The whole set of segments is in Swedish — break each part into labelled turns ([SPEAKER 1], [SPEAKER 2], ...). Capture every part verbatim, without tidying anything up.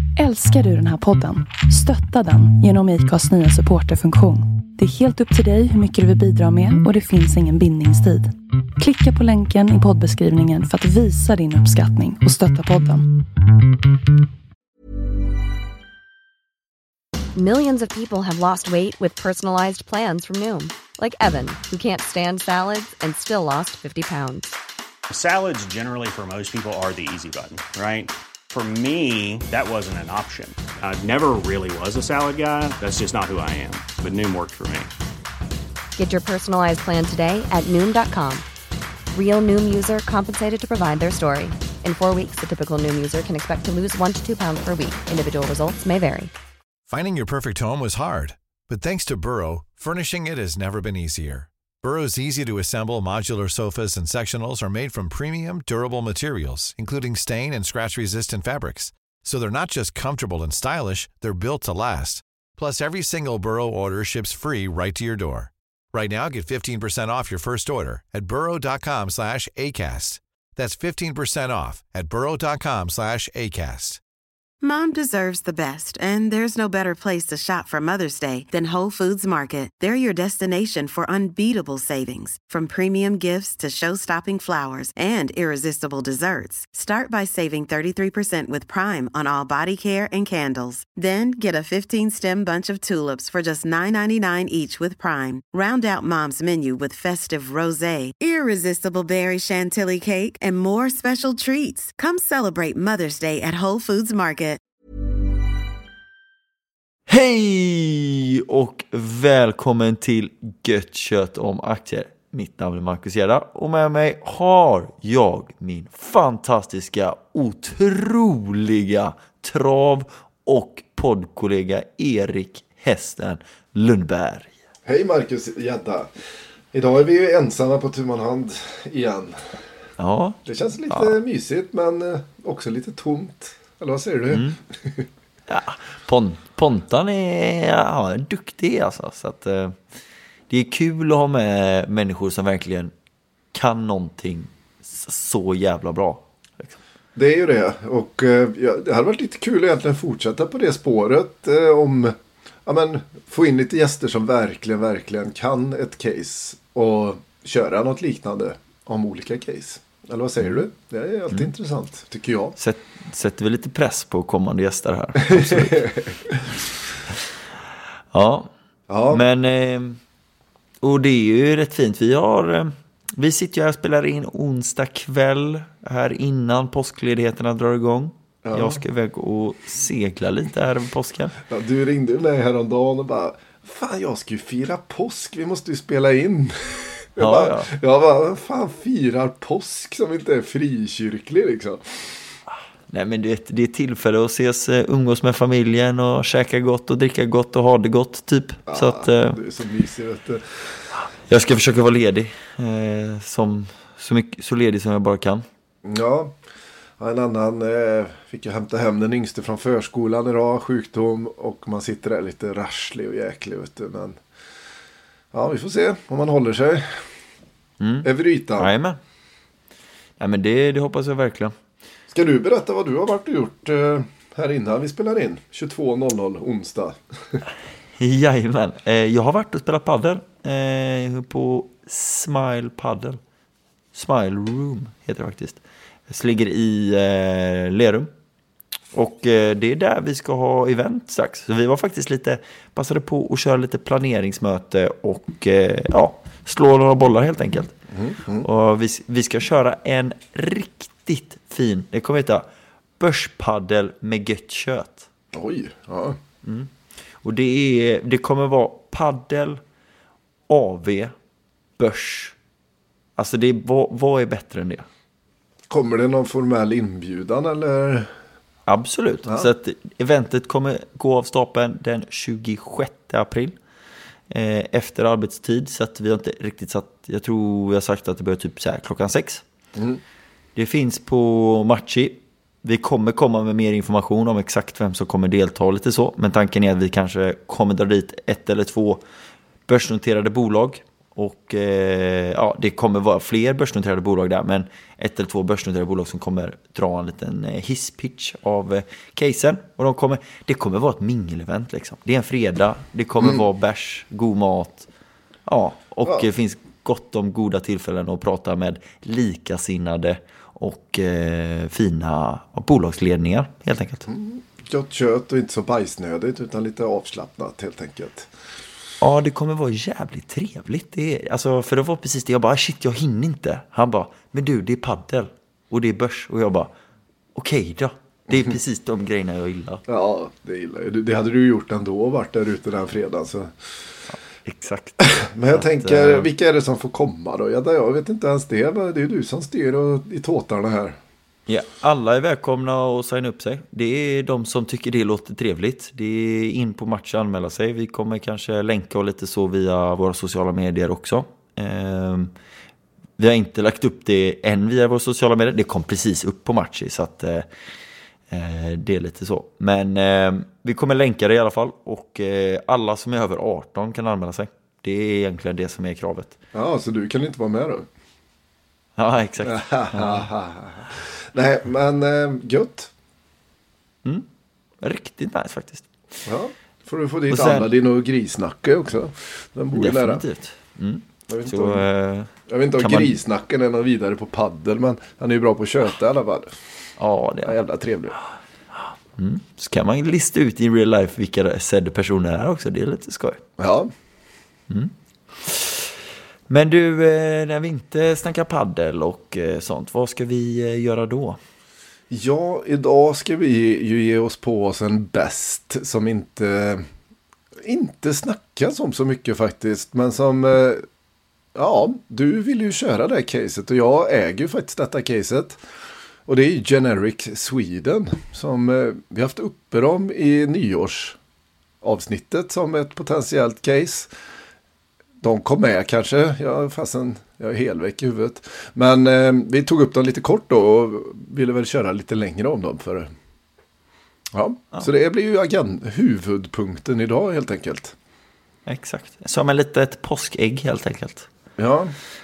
[SPEAKER 1] Älskar du den här podden? Stötta den genom I C A:s nya supporterfunktion. Det är helt upp till dig hur mycket du vill bidra med och det finns ingen bindningstid. Klicka på länken i poddbeskrivningen för att visa din uppskattning och stötta podden.
[SPEAKER 2] Millions of people have lost weight with personalized plans from Noom. Like Evan, who can't stand salads and still lost fifty pounds.
[SPEAKER 3] Salads generally for most people are the easy button, right? For me, that wasn't an option. I never really was a salad guy. That's just not who I am. But Noom worked for me.
[SPEAKER 2] Get your personalized plan today at Noom dot com. Real Noom user compensated to provide their story. In four weeks, the typical Noom user can expect to lose one to two pounds per week. Individual results may vary.
[SPEAKER 4] Finding your perfect home was hard, but thanks to Burrow, furnishing it has never been easier. Burrow's easy-to-assemble modular sofas and sectionals are made from premium, durable materials, including stain and scratch-resistant fabrics. So they're not just comfortable and stylish, they're built to last. Plus, every single Burrow order ships free right to your door. Right now, get fifteen percent off your first order at burrow.com slash ACAST. That's fifteen percent off at burrow.com slash ACAST.
[SPEAKER 5] Mom deserves the best, and there's no better place to shop for Mother's Day than Whole Foods Market. They're your destination for unbeatable savings, from premium gifts to show-stopping flowers and irresistible desserts. Start by saving thirty-three percent with Prime on all body care and candles. Then get a fifteen-stem bunch of tulips for just nine ninety-nine each with Prime. Round out Mom's menu with festive rosé, irresistible berry chantilly cake, and more special treats. Come celebrate Mother's Day at Whole Foods Market.
[SPEAKER 6] Hej och välkommen till Gött kött om aktier. Mitt namn är Marcus Gärda och med mig har jag min fantastiska, otroliga trav- och poddkollega Erik Hästen Lundberg.
[SPEAKER 7] Hej Marcus Gärda. Idag är vi ju ensamma på tu man hand igen.
[SPEAKER 6] Ja.
[SPEAKER 7] Det känns lite
[SPEAKER 6] ja.
[SPEAKER 7] mysigt men också lite tomt. Eller vad säger du?
[SPEAKER 6] Mm. Ja, Pon- Pontan är ja, duktig alltså, så att eh, det är kul att ha med människor som verkligen kan någonting så jävla bra liksom.
[SPEAKER 7] Det är ju det, och eh, ja, det hade varit lite kul egentligen fortsätta på det spåret eh, om ja, men, få in lite gäster som verkligen, verkligen kan ett case och köra något liknande om olika case. Eller vad säger du? Det är alltid mm. intressant, tycker jag.
[SPEAKER 6] Sätt, sätter vi lite press på kommande gäster här. ja. ja, men eh, och det är ju rätt fint. Vi har eh, vi sitter ju här och spelar in onsdag kväll här innan påskledigheterna drar igång. Ja. Jag ska iväg och segla lite här över påsken.
[SPEAKER 7] Ja, du ringde mig häromdagen och bara, fan jag ska ju fira påsk, vi måste ju spela in. Jag
[SPEAKER 6] ja,
[SPEAKER 7] bara,
[SPEAKER 6] ja.
[SPEAKER 7] jag bara, fan firar påsk som inte är frikyrklig liksom.
[SPEAKER 6] Nej, men det, det är tillfälle att ses, umgås med familjen och käka gott och dricka gott och ha det gott typ.
[SPEAKER 7] Ja,
[SPEAKER 6] så att,
[SPEAKER 7] det är så mysigt, vet du.
[SPEAKER 6] Jag ska försöka vara ledig eh, som, så, mycket, så ledig som jag bara kan.
[SPEAKER 7] Ja, en annan eh, fick jag hämta hem den yngste från förskolan idag, sjukdom, och man sitter där lite rasslig och jäklig, vet du, men ja, vi får se om man håller sig mm. över ytan.
[SPEAKER 6] Jajamän. Ja, men det, det hoppas jag verkligen.
[SPEAKER 7] Ska du berätta vad du har varit och gjort eh, här innan vi spelar in? tjugotvå noll noll onsdag.
[SPEAKER 6] Jajamän. Eh, jag har varit och spelat paddel eh, på Smile Paddle. Smile Room heter det faktiskt. Det ligger i eh, Lerum. Och eh, det är där vi ska ha event strax. Så vi var faktiskt lite, passade på att köra lite planeringsmöte och eh, ja, slå några bollar helt enkelt. Mm, mm. Och vi, vi ska köra en riktigt fin, det kommer heta börspaddel med gött kött.
[SPEAKER 7] Oj, ja.
[SPEAKER 6] Mm. Och det, är, det kommer vara paddel, A V, börs. Alltså det är, vad, vad är bättre än det?
[SPEAKER 7] Kommer det någon formell inbjudan eller?
[SPEAKER 6] Absolut. Ja. Så att eventet kommer gå av stapeln den tjugosjätte april eh, efter arbetstid. Så att vi har inte riktigt satt, jag tror vi har sagt att det börjar typ så här klockan sex. Mm. Det finns på Matchi. Vi kommer komma med mer information om exakt vem som kommer delta lite så. Men tanken är att vi kanske kommer dra dit ett eller två börsnoterade bolag Och eh, ja, det kommer vara fler börsnoterade bolag där, men ett eller två börsnoterade bolag som kommer dra en liten eh, hisspitch av eh, casen. Och de kommer, det kommer vara ett mingelevent liksom. Det är en fredag, det kommer mm. vara bärs, god mat. Ja, och det ja. finns gott om goda tillfällen att prata med likasinnade och eh, fina bolagsledningar helt enkelt.
[SPEAKER 7] Mm. Gott kött och inte så bajsnödigt utan lite avslappnat helt enkelt.
[SPEAKER 6] Ja, det kommer vara jävligt trevligt. Det är, alltså, för det var precis det. Jag bara, shit, jag hinner inte. Han bara, men du, det är paddel. Och det är börs. Och jag bara, okej okay då. Det är precis de grejerna jag gillar.
[SPEAKER 7] Ja, det gillar jag. Det hade du gjort ändå och varit där ute den fredagen. Så.
[SPEAKER 6] Ja, exakt.
[SPEAKER 7] Men jag
[SPEAKER 6] att,
[SPEAKER 7] tänker,
[SPEAKER 6] äh...
[SPEAKER 7] vilka är det som får komma då? Jag, jag vet inte ens det. Det är ju du som styr och, i tåtarna här.
[SPEAKER 6] Ja, alla är välkomna att signa upp sig. Det är de som tycker det låter trevligt. Det är in på match och anmäla sig. Vi kommer kanske länka och lite så via våra sociala medier också. Eh, vi har inte lagt upp det än via våra sociala medier. Det kom precis upp på match så att eh, det är lite så. Men eh, vi kommer länka det i alla fall. Och eh, alla som är över arton kan anmäla sig. Det är egentligen det som är kravet.
[SPEAKER 7] Ja, så du kan inte vara med då?
[SPEAKER 6] Ja, exakt. Ja.
[SPEAKER 7] Nej, men äh, gött.
[SPEAKER 6] Mm. Riktigt nice faktiskt.
[SPEAKER 7] Ja, får du få dit
[SPEAKER 6] sen,
[SPEAKER 7] Aladdin och Grisnacke också. Den bor ju nära.
[SPEAKER 6] Definitivt. Mm.
[SPEAKER 7] Jag vet inte
[SPEAKER 6] så,
[SPEAKER 7] om,
[SPEAKER 6] äh,
[SPEAKER 7] jag vet inte om
[SPEAKER 6] man...
[SPEAKER 7] Grisnacken är någon vidare på paddel, men han är ju bra på att köta i alla fall.
[SPEAKER 6] Ja, det är
[SPEAKER 7] ja, jävla trevligt.
[SPEAKER 6] Mm. Så kan man lista ut i real life vilka sedda personer är också. Det är lite skoj.
[SPEAKER 7] Ja.
[SPEAKER 6] Mm. Men du, när vi inte snackar paddel och sånt, vad ska vi göra då?
[SPEAKER 7] Ja, idag ska vi ju ge oss på oss en bäst som inte, inte snackas om så mycket faktiskt. Men som, ja, du vill ju köra det här caset och jag äger ju faktiskt detta caset. Och det är ju Generic Sweden som vi har haft uppe dem i nyårsavsnittet som ett potentiellt case. De kom med kanske, jag, fastän jag är helväck i huvudet. Men eh, vi tog upp dem lite kort då och ville väl köra lite längre om dem. För, ja. Ja. Så det blir ju agent, huvudpunkten idag helt enkelt.
[SPEAKER 6] Exakt, som en litet påskägg helt enkelt.
[SPEAKER 7] Ja.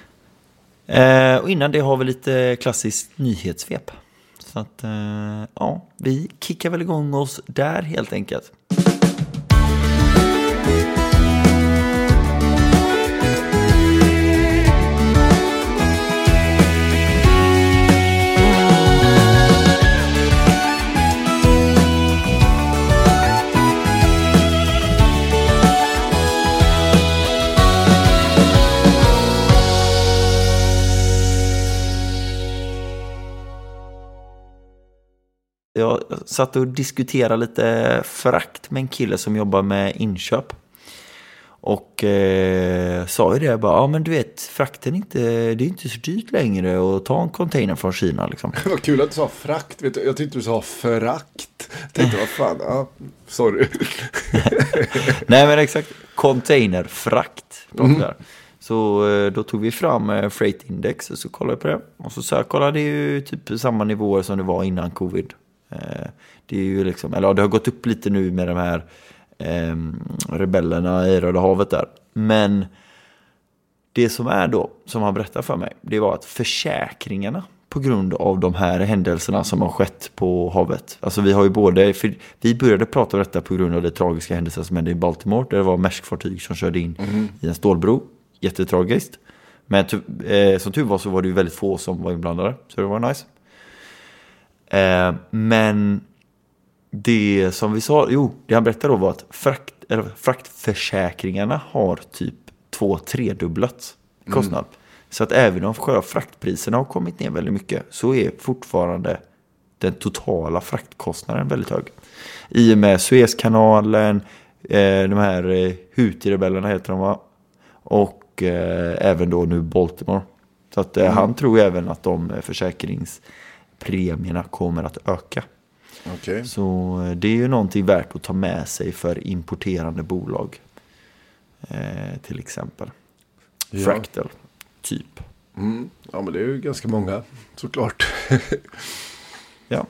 [SPEAKER 6] Eh, och innan det har vi lite klassiskt nyhetssvep. Så att, eh, ja, vi kickar väl igång oss där helt enkelt. Jag satt och diskuterade lite frakt med en kille som jobbar med inköp. Och eh, sa ju det bara, ja men du vet, frakten är inte, det är inte så dyrt längre att ta en container från Kina liksom.
[SPEAKER 7] Det var kul att du sa frakt, vet du, jag tyckte du sa frakt. Jag tänkte, vad fan, ja, sorry.
[SPEAKER 6] Nej men exakt, containerfrakt.
[SPEAKER 7] Mm.
[SPEAKER 6] Så eh, då tog vi fram eh, Freight Index och så kollade jag på det. Och så, så här, kollade det ju typ samma nivåer som det var innan covid. Det är ju liksom, eller det har gått upp lite nu med de här eh, rebellerna i Röda havet där. Men det som är då, som han berättade för mig, det var att försäkringarna på grund av de här händelserna som har skett på havet. Alltså vi har ju både, för vi började prata om detta på grund av det tragiska händelser som hände i Baltimore. Där det var Maersk-fartyg som körde in mm. i en stålbro. Jättetragiskt. Men eh, som tur var så var det ju väldigt få som var inblandade. Så det var nice. Eh, men det som vi sa, jo, det han berättade då var att frakt, eller fraktförsäkringarna har typ två tredubblat kostnad. Mm. Så att även om själva fraktpriserna har kommit ner väldigt mycket så är fortfarande den totala fraktkostnaden väldigt hög. I och med Suezkanalen, eh, de här eh, Houthi-rebellerna heter de va? Och eh, även då nu Baltimore. Så att eh, mm. han tror även att de eh, försäkringspremierna kommer att öka.
[SPEAKER 7] Okay.
[SPEAKER 6] Så eh, det är ju någonting värt att ta med sig för importerande bolag. Eh, till exempel. Ja. Fractal, typ.
[SPEAKER 7] Mm. Ja, men det är ju ganska många, såklart.
[SPEAKER 6] Ja.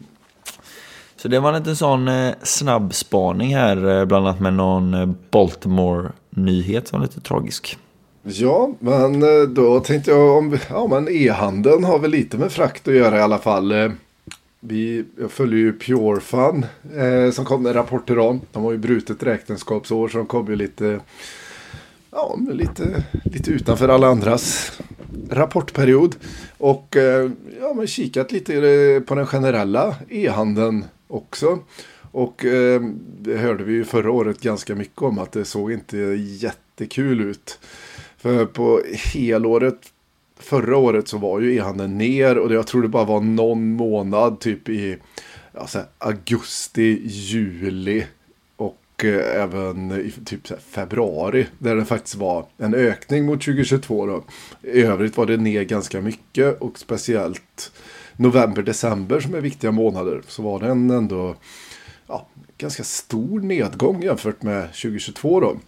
[SPEAKER 6] Så det var en liten sån eh, snabb spaning här, eh, bland annat med någon eh, Baltimore-nyhet som var lite tragisk.
[SPEAKER 7] Ja, men då tänkte jag om ja, men e-handeln har väl lite med frakt att göra i alla fall. Vi, jag följer ju PureFun eh, som kom med rapporter om. De har ju brutit räkenskapsår så de kom ju lite, ja, lite, lite utanför alla andras rapportperiod. Och eh, ja, men kikat lite på den generella e-handeln också. Och eh, det hörde vi ju förra året ganska mycket om att det såg inte jättekul ut. För på helåret förra året så var ju e-handeln ner och jag tror det bara var någon månad typ i alltså, augusti, juli och eh, även i typ så här, februari där det faktiskt var en ökning mot tjugohundratjugotvå då. I övrigt var det ner ganska mycket och speciellt november, december som är viktiga månader så var det en ändå ja, ganska stor nedgång jämfört med tjugohundratjugotvå då.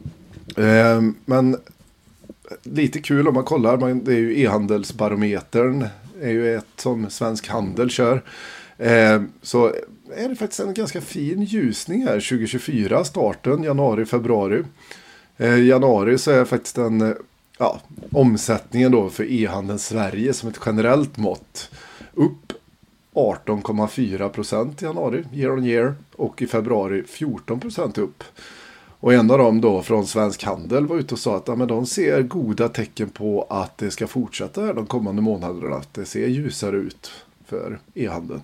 [SPEAKER 7] Eh, men lite kul om man kollar, man, det är ju e-handelsbarometern är ju ett som Svensk Handel kör. Eh, så är det faktiskt en ganska fin ljusning här tjugohundratjugofyra starten, januari, februari. Eh, januari så är faktiskt en ja, omsättningen då för e-handeln Sverige som ett generellt mått upp arton komma fyra procent i januari, year on year, och i februari fjorton procent upp. Och en av dem då från Svensk Handel var ute och sa att ja, men de ser goda tecken på att det ska fortsätta här de kommande månaderna. Att det ser ljusare ut för e-handeln.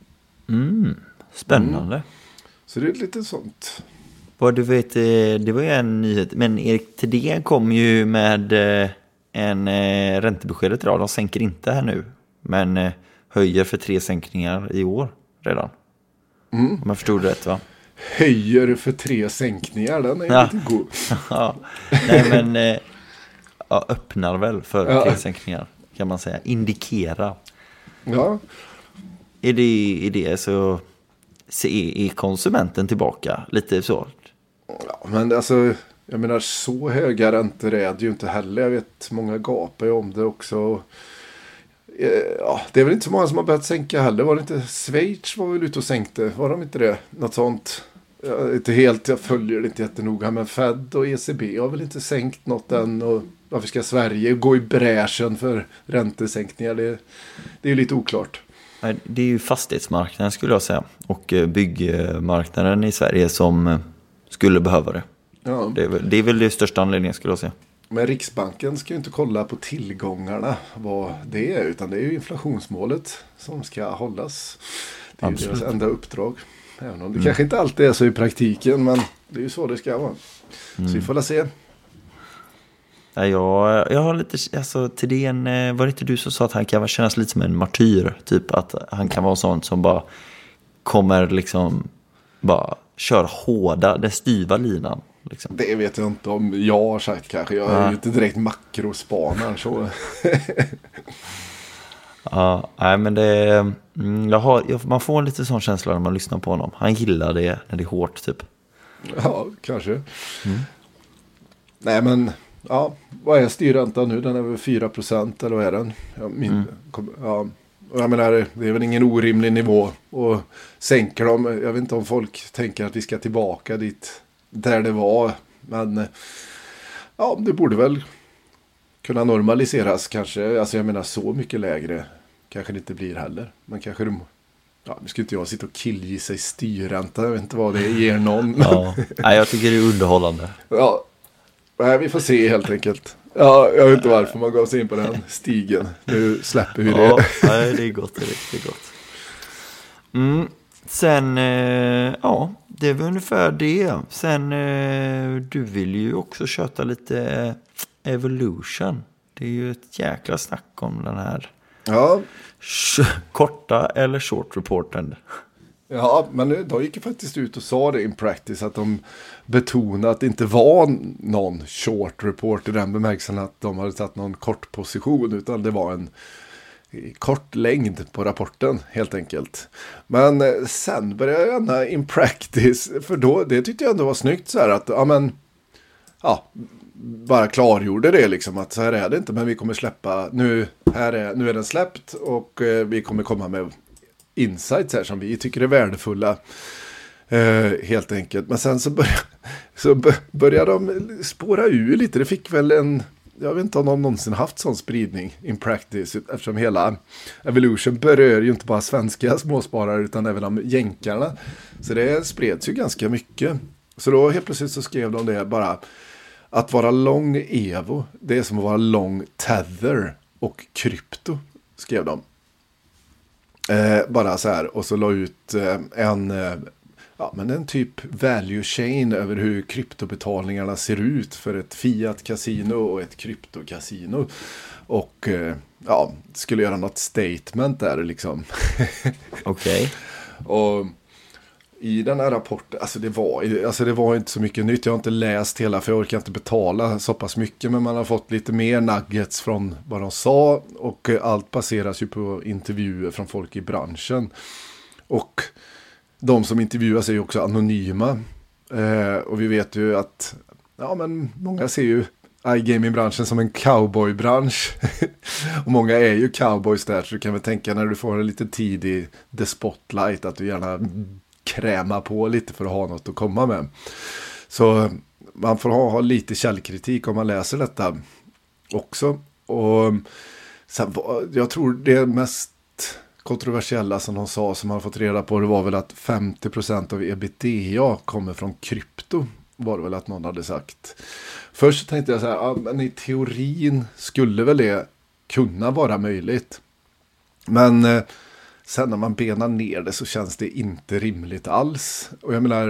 [SPEAKER 6] Mm, spännande. Mm.
[SPEAKER 7] Så det är lite sånt.
[SPEAKER 6] Vad du vet, det var ju en nyhet. Men Erik Thedéen kom ju med en räntebeskedet idag. De sänker inte här nu. Men höjer för tre sänkningar i år redan. Mm. Om jag förstod rätt, va?
[SPEAKER 7] Höjer för tre sänkningar, den är ja. lite god.
[SPEAKER 6] Ja. Nej, men eh, ja, öppnar väl för ja. tre sänkningar, kan man säga. Indikera.
[SPEAKER 7] Ja.
[SPEAKER 6] Är det, är det så är konsumenten tillbaka lite så?
[SPEAKER 7] Ja, men alltså, jag menar så höga räntor är det ju inte heller. Jag vet, många gapar ju om det också. Ja, det är väl inte så många som har börjat sänka heller. Var det inte Schweiz var väl ute och sänkte? Var de inte det? Något sånt. Jag, inte helt, jag följer det inte jättenoga. Men Fed och E C B har väl inte sänkt något än. Och varför ska Sverige gå i bräschen för räntesänkningar? Det, det är ju lite oklart.
[SPEAKER 6] Det är ju fastighetsmarknaden skulle jag säga. Och byggmarknaden i Sverige som skulle behöva det. Ja. Det, är väl, det är väl det största anledningen skulle jag säga.
[SPEAKER 7] Men Riksbanken ska ju inte kolla på tillgångarna, vad det är, utan det är ju inflationsmålet som ska hållas. Det är ju deras enda uppdrag. Även om det mm. kanske inte alltid är så i praktiken, men det är ju så det ska vara. Mm. Så vi får se.
[SPEAKER 6] Ja, jag, jag har lite, alltså till det en, var det inte du som sa att han kan kännas lite som en martyr? Typ att han kan vara sånt som bara kommer liksom, bara kör hårda, den styva linan. Liksom.
[SPEAKER 7] Det vet jag inte om jag har sagt kanske. Jag är ja. ju inte direkt makrospanar så.
[SPEAKER 6] Ja, nej men det jag har, jag, man får en lite sån känsla när man lyssnar på honom. Han gillar det när det är hårt typ.
[SPEAKER 7] Ja, kanske. Mm. Nej men, ja, vad är styrräntan nu? Den är väl fyra procent eller vad är den? Ja, min, mm. kom, ja. Och jag menar, det är väl ingen orimlig nivå. Och sänker dem, jag vet inte om folk tänker att vi ska tillbaka dit där det var, men ja, det borde väl kunna normaliseras kanske, alltså jag menar så mycket lägre kanske det inte blir heller, men kanske de, ja, nu ska inte jag sitta och killgissa i styrränta, jag vet inte vad det ger någon.
[SPEAKER 6] Ja. Nej, jag tycker det är underhållande.
[SPEAKER 7] Ja, nej, vi får se helt enkelt. Ja, jag vet inte varför man gav sig in på den stigen, nu släpper vi det.
[SPEAKER 6] Ja, nej, det är gott, det är riktigt gott. Mm. Sen, eh, ja, det var ungefär det. Sen, eh, du vill ju också köta lite Evolution. Det är ju ett jäkla snack om den här
[SPEAKER 7] ja.
[SPEAKER 6] korta eller short reporten.
[SPEAKER 7] Ja, men de gick ju faktiskt ut och sa det in practice att de betonade att det inte var någon short report i den bemärkelsen att de hade satt någon kort position, utan det var en kort längd på rapporten helt enkelt. Men sen började jag gärna in practice, för då, det tyckte jag ändå var snyggt så här att, ja men, ja, bara klargjorde det liksom att så här är det inte, men vi kommer släppa, nu, här är, nu är den släppt och eh, vi kommer komma med insights här som vi tycker är värdefulla eh, helt enkelt. Men sen så, började, så började de spåra ur lite, det fick väl en jag vet inte om de någonsin haft sån spridning in practice, eftersom hela Evolution berör ju inte bara svenska småsparare utan även de jänkarna. Så det spreds ju ganska mycket. Så då helt plötsligt så skrev de det bara, att vara lång Evo, det är som att vara lång Tether och krypto, skrev de. Eh, bara så här, och så la ut eh, en, eh, ja, men en typ value chain över hur kryptobetalningarna ser ut för ett fiat-kasino och ett kryptokasino. Och eh, ja, skulle göra något statement där liksom.
[SPEAKER 6] Okej.
[SPEAKER 7] Okay. Och i den här rapporten, alltså det, var, alltså det var inte så mycket nytt. Jag har inte läst hela för jag orkar inte betala så pass mycket. Men man har fått lite mer nuggets från vad de sa. Och allt baseras ju på intervjuer från folk i branschen. Och de som intervjuas är ju också anonyma. Eh, och vi vet ju att ja, men många ser ju iGaming-branschen som en cowboy-bransch. Och många är ju cowboys där. Så du kan väl tänka när du får en liten tid i the spotlight att du gärna kräma på lite för att ha något att komma med. Så man får ha, ha lite källkritik om man läser detta också. Och sen, jag tror det mest kontroversiella som de sa som man fått reda på det var väl att femtio procent av ebitda kommer från krypto. Var det väl att någon hade sagt. Först tänkte jag så här, ja, men i teorin skulle väl det kunna vara möjligt. Men eh, sen när man benar ner det så känns det inte rimligt alls. Och jag menar,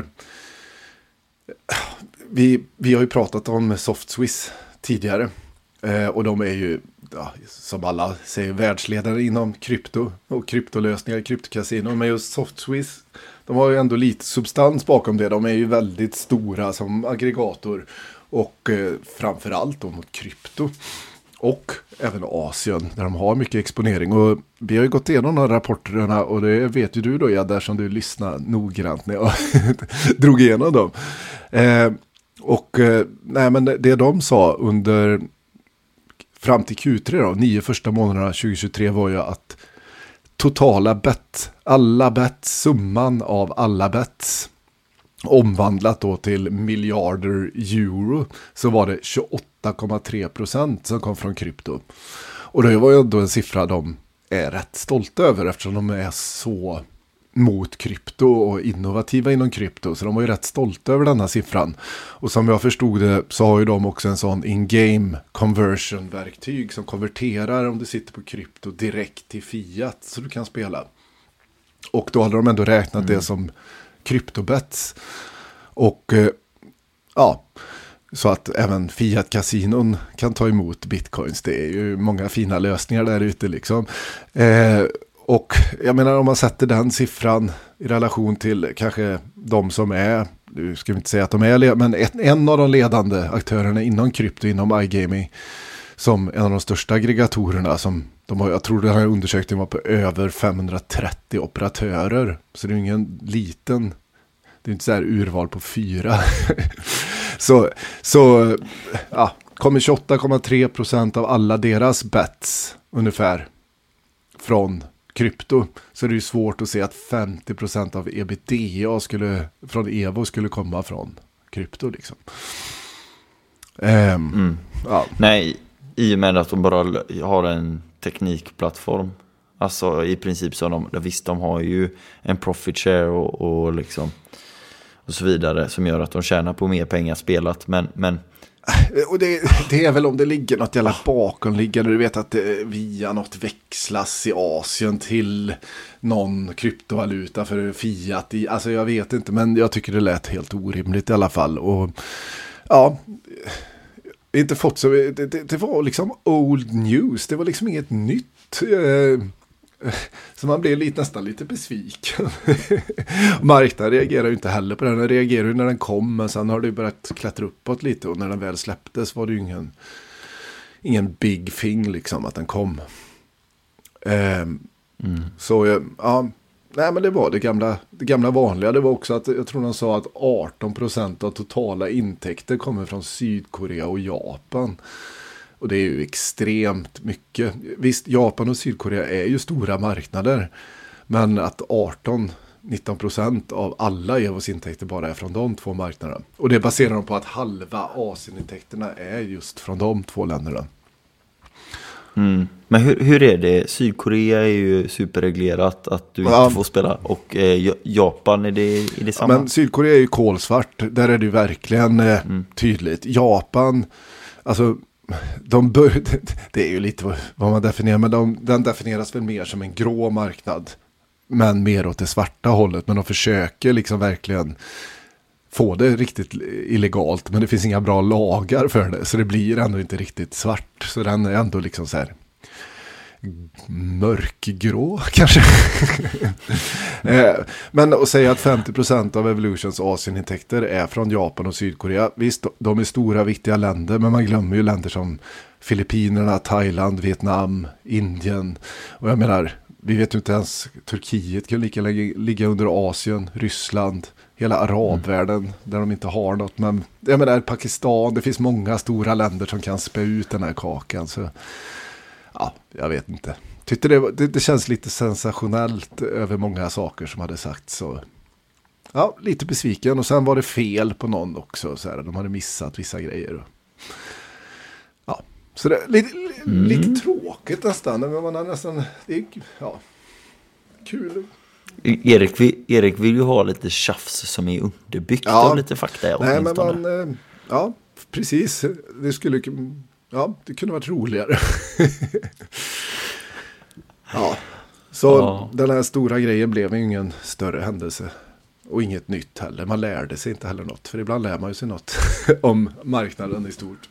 [SPEAKER 7] vi, vi har ju pratat om SoftSwiss tidigare. Eh, och de är ju, ja, som alla säger, världsledare inom krypto och kryptolösningar, kryptokasino. Men just SoftSwiss, de har ju ändå lite substans bakom det. De är ju väldigt stora som aggregator. Och eh, framförallt då mot krypto. Och även Asien där de har mycket exponering. Och vi har ju gått igenom de här rapporterna och det vet ju du då, ja, där som du lyssnar noggrant när jag drog igenom dem. Eh, och eh, nej, men det de sa under fram till Q tre då, nio första månaderna tjugohundratjugotre var ju att totala bet, alla bets, summan av alla bets omvandlat då till miljarder euro, så var det tjugoåtta komma tre procent som kom från krypto. Och det var ju ändå en siffra de är rätt stolta över eftersom de är så mot krypto och innovativa inom krypto. Så de var ju rätt stolta över den här siffran. Och som jag förstod det så har ju de också en sån in-game conversion-verktyg som konverterar om du sitter på krypto direkt till fiat så du kan spela. Och då hade de ändå räknat mm. det som kryptobets. Och eh, ja, så att även fiat-kasinon kan ta emot bitcoins. Det är ju många fina lösningar där ute liksom. Eh, och jag menar om man sätter den siffran i relation till kanske de som är, nu ska vi inte säga att de är, men ett, en av de ledande aktörerna inom krypto, inom iGaming, som en av de största aggregatorerna som de har, jag tror den här undersökningen var på över femhundratrettio operatörer. Så det är ingen liten, det är inte så här urval på fyra. så så ja, kommer tjugoåtta komma tre procent av alla deras bets ungefär från krypto. Så det är ju svårt att se att femtio procent av ebitda skulle, från Evo skulle komma från krypto liksom. Um,
[SPEAKER 6] mm.
[SPEAKER 7] ja.
[SPEAKER 6] Nej, i och med att de bara har en teknikplattform. Alltså i princip så de, visst de har ju en profit share och, och liksom och så vidare som gör att de tjänar på mer pengar spelat, men, men
[SPEAKER 7] och det, det är väl om det ligger något jävla bakomliggande, du vet att det, via något växlas i Asien till någon kryptovaluta för fiat i, alltså jag vet inte, men jag tycker det lät helt orimligt i alla fall. Och ja, inte fått så, det, det, det var liksom old news, det var liksom inget nytt. Så man blev lite, nästan lite besviken. Marknaden reagerar ju inte heller på den. Den reagerar ju när den kom, men sen har det ju börjat klättra uppåt lite. Och när den väl släpptes var det ju ingen, ingen big thing liksom att den kom. Um, mm. Så ja, nej men det var det gamla, det gamla vanliga. Det var också att jag tror de sa att arton procent av totala intäkter kommer från Sydkorea och Japan. Och det är ju extremt mycket. Visst, Japan och Sydkorea är ju stora marknader. Men att arton nitton procent av alla Evos intäkter bara är från de två marknaderna. Och det baserar de på att halva Asienintäkterna är just från de två länderna.
[SPEAKER 6] Mm. Men hur, hur är det? Sydkorea är ju superreglerat att du
[SPEAKER 7] ja.
[SPEAKER 6] inte får spela. Och eh, Japan, är det, är det samma?
[SPEAKER 7] Ja, men Sydkorea är ju kolsvart. Där är det ju verkligen eh, mm. tydligt. Japan, alltså de bör, det är ju lite vad man definierar, men de, den definieras väl mer som en grå marknad. Men mer åt det svarta hållet. Men de försöker liksom verkligen få det riktigt illegalt. Men det finns inga bra lagar för det. Så det blir ändå inte riktigt svart. Så den är ändå liksom så här mörkgrå kanske. Men att säga att femtio procent av Evolutions Asienintäkter är från Japan och Sydkorea. Visst, de är stora viktiga länder. Men man glömmer ju länder som Filippinerna, Thailand, Vietnam, Indien. Och jag menar, vi vet ju inte ens, Turkiet kan lika länge ligga under Asien, Ryssland, hela arabvärlden mm. där de inte har något. Men jag menar Pakistan, det finns många stora länder som kan spä ut den här kakan. Så ja, jag vet inte. Tyckte det, det, det känns lite sensationellt över många saker som hade sagt. Så ja, lite besviken. Och sen var det fel på någon också. Så här, de hade missat vissa grejer. Ja, så det är lite, mm. lite tråkigt nästan. Men man har nästan, det är, ja, kul.
[SPEAKER 6] Erik, Erik vill ju ha lite tjafs som är underbyggt ja. av lite fakta.
[SPEAKER 7] Nej, men man, ja, precis. Det skulle, ja, det kunde varit roligare. ja, så ja. Den här stora grejen blev ju ingen större händelse. Och inget nytt heller. Man lärde sig inte heller något. För ibland lär man ju sig något om marknaden i stort.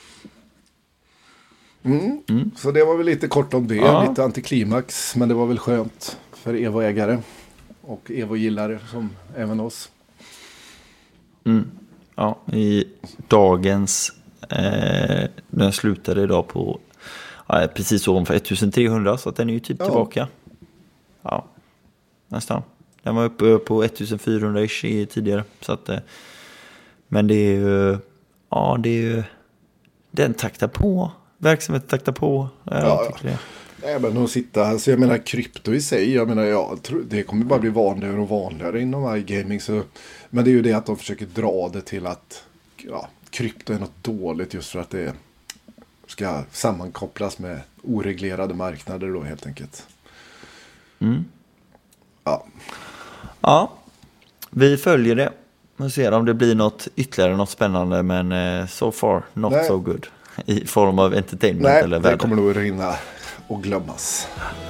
[SPEAKER 7] Mm. Mm. Så det var väl lite kort om det. Ja. Lite antiklimax. Men det var väl skönt för Evo-ägare och Evo-gillare som även oss.
[SPEAKER 6] Mm. Ja, i dagens eh, den slutade idag på ja, precis ovanför ettusentrehundra, så att den är ju typ ja. tillbaka. Ja, nästan. Den var uppe på ettusenfyrahundra ish tidigare, så att eh, men det är ju ja, det är ju den taktar på. Verksamheten taktar på. Jag
[SPEAKER 7] ja,
[SPEAKER 6] tycker det.
[SPEAKER 7] Nej, men att sitta, alltså jag menar krypto i sig, jag menar ja, det kommer bara bli vanligare och vanligare inom iGaming, så, men det är ju det att de försöker dra det till att ja, krypto är något dåligt just för att det ska sammankopplas med oreglerade marknader då helt enkelt.
[SPEAKER 6] Mm.
[SPEAKER 7] Ja.
[SPEAKER 6] Ja, vi följer det och ser om det blir något ytterligare, något spännande, men uh, so far not Nej. so good i form av entertainment.
[SPEAKER 7] Nej,
[SPEAKER 6] eller
[SPEAKER 7] det kommer nog rinna och glömmas.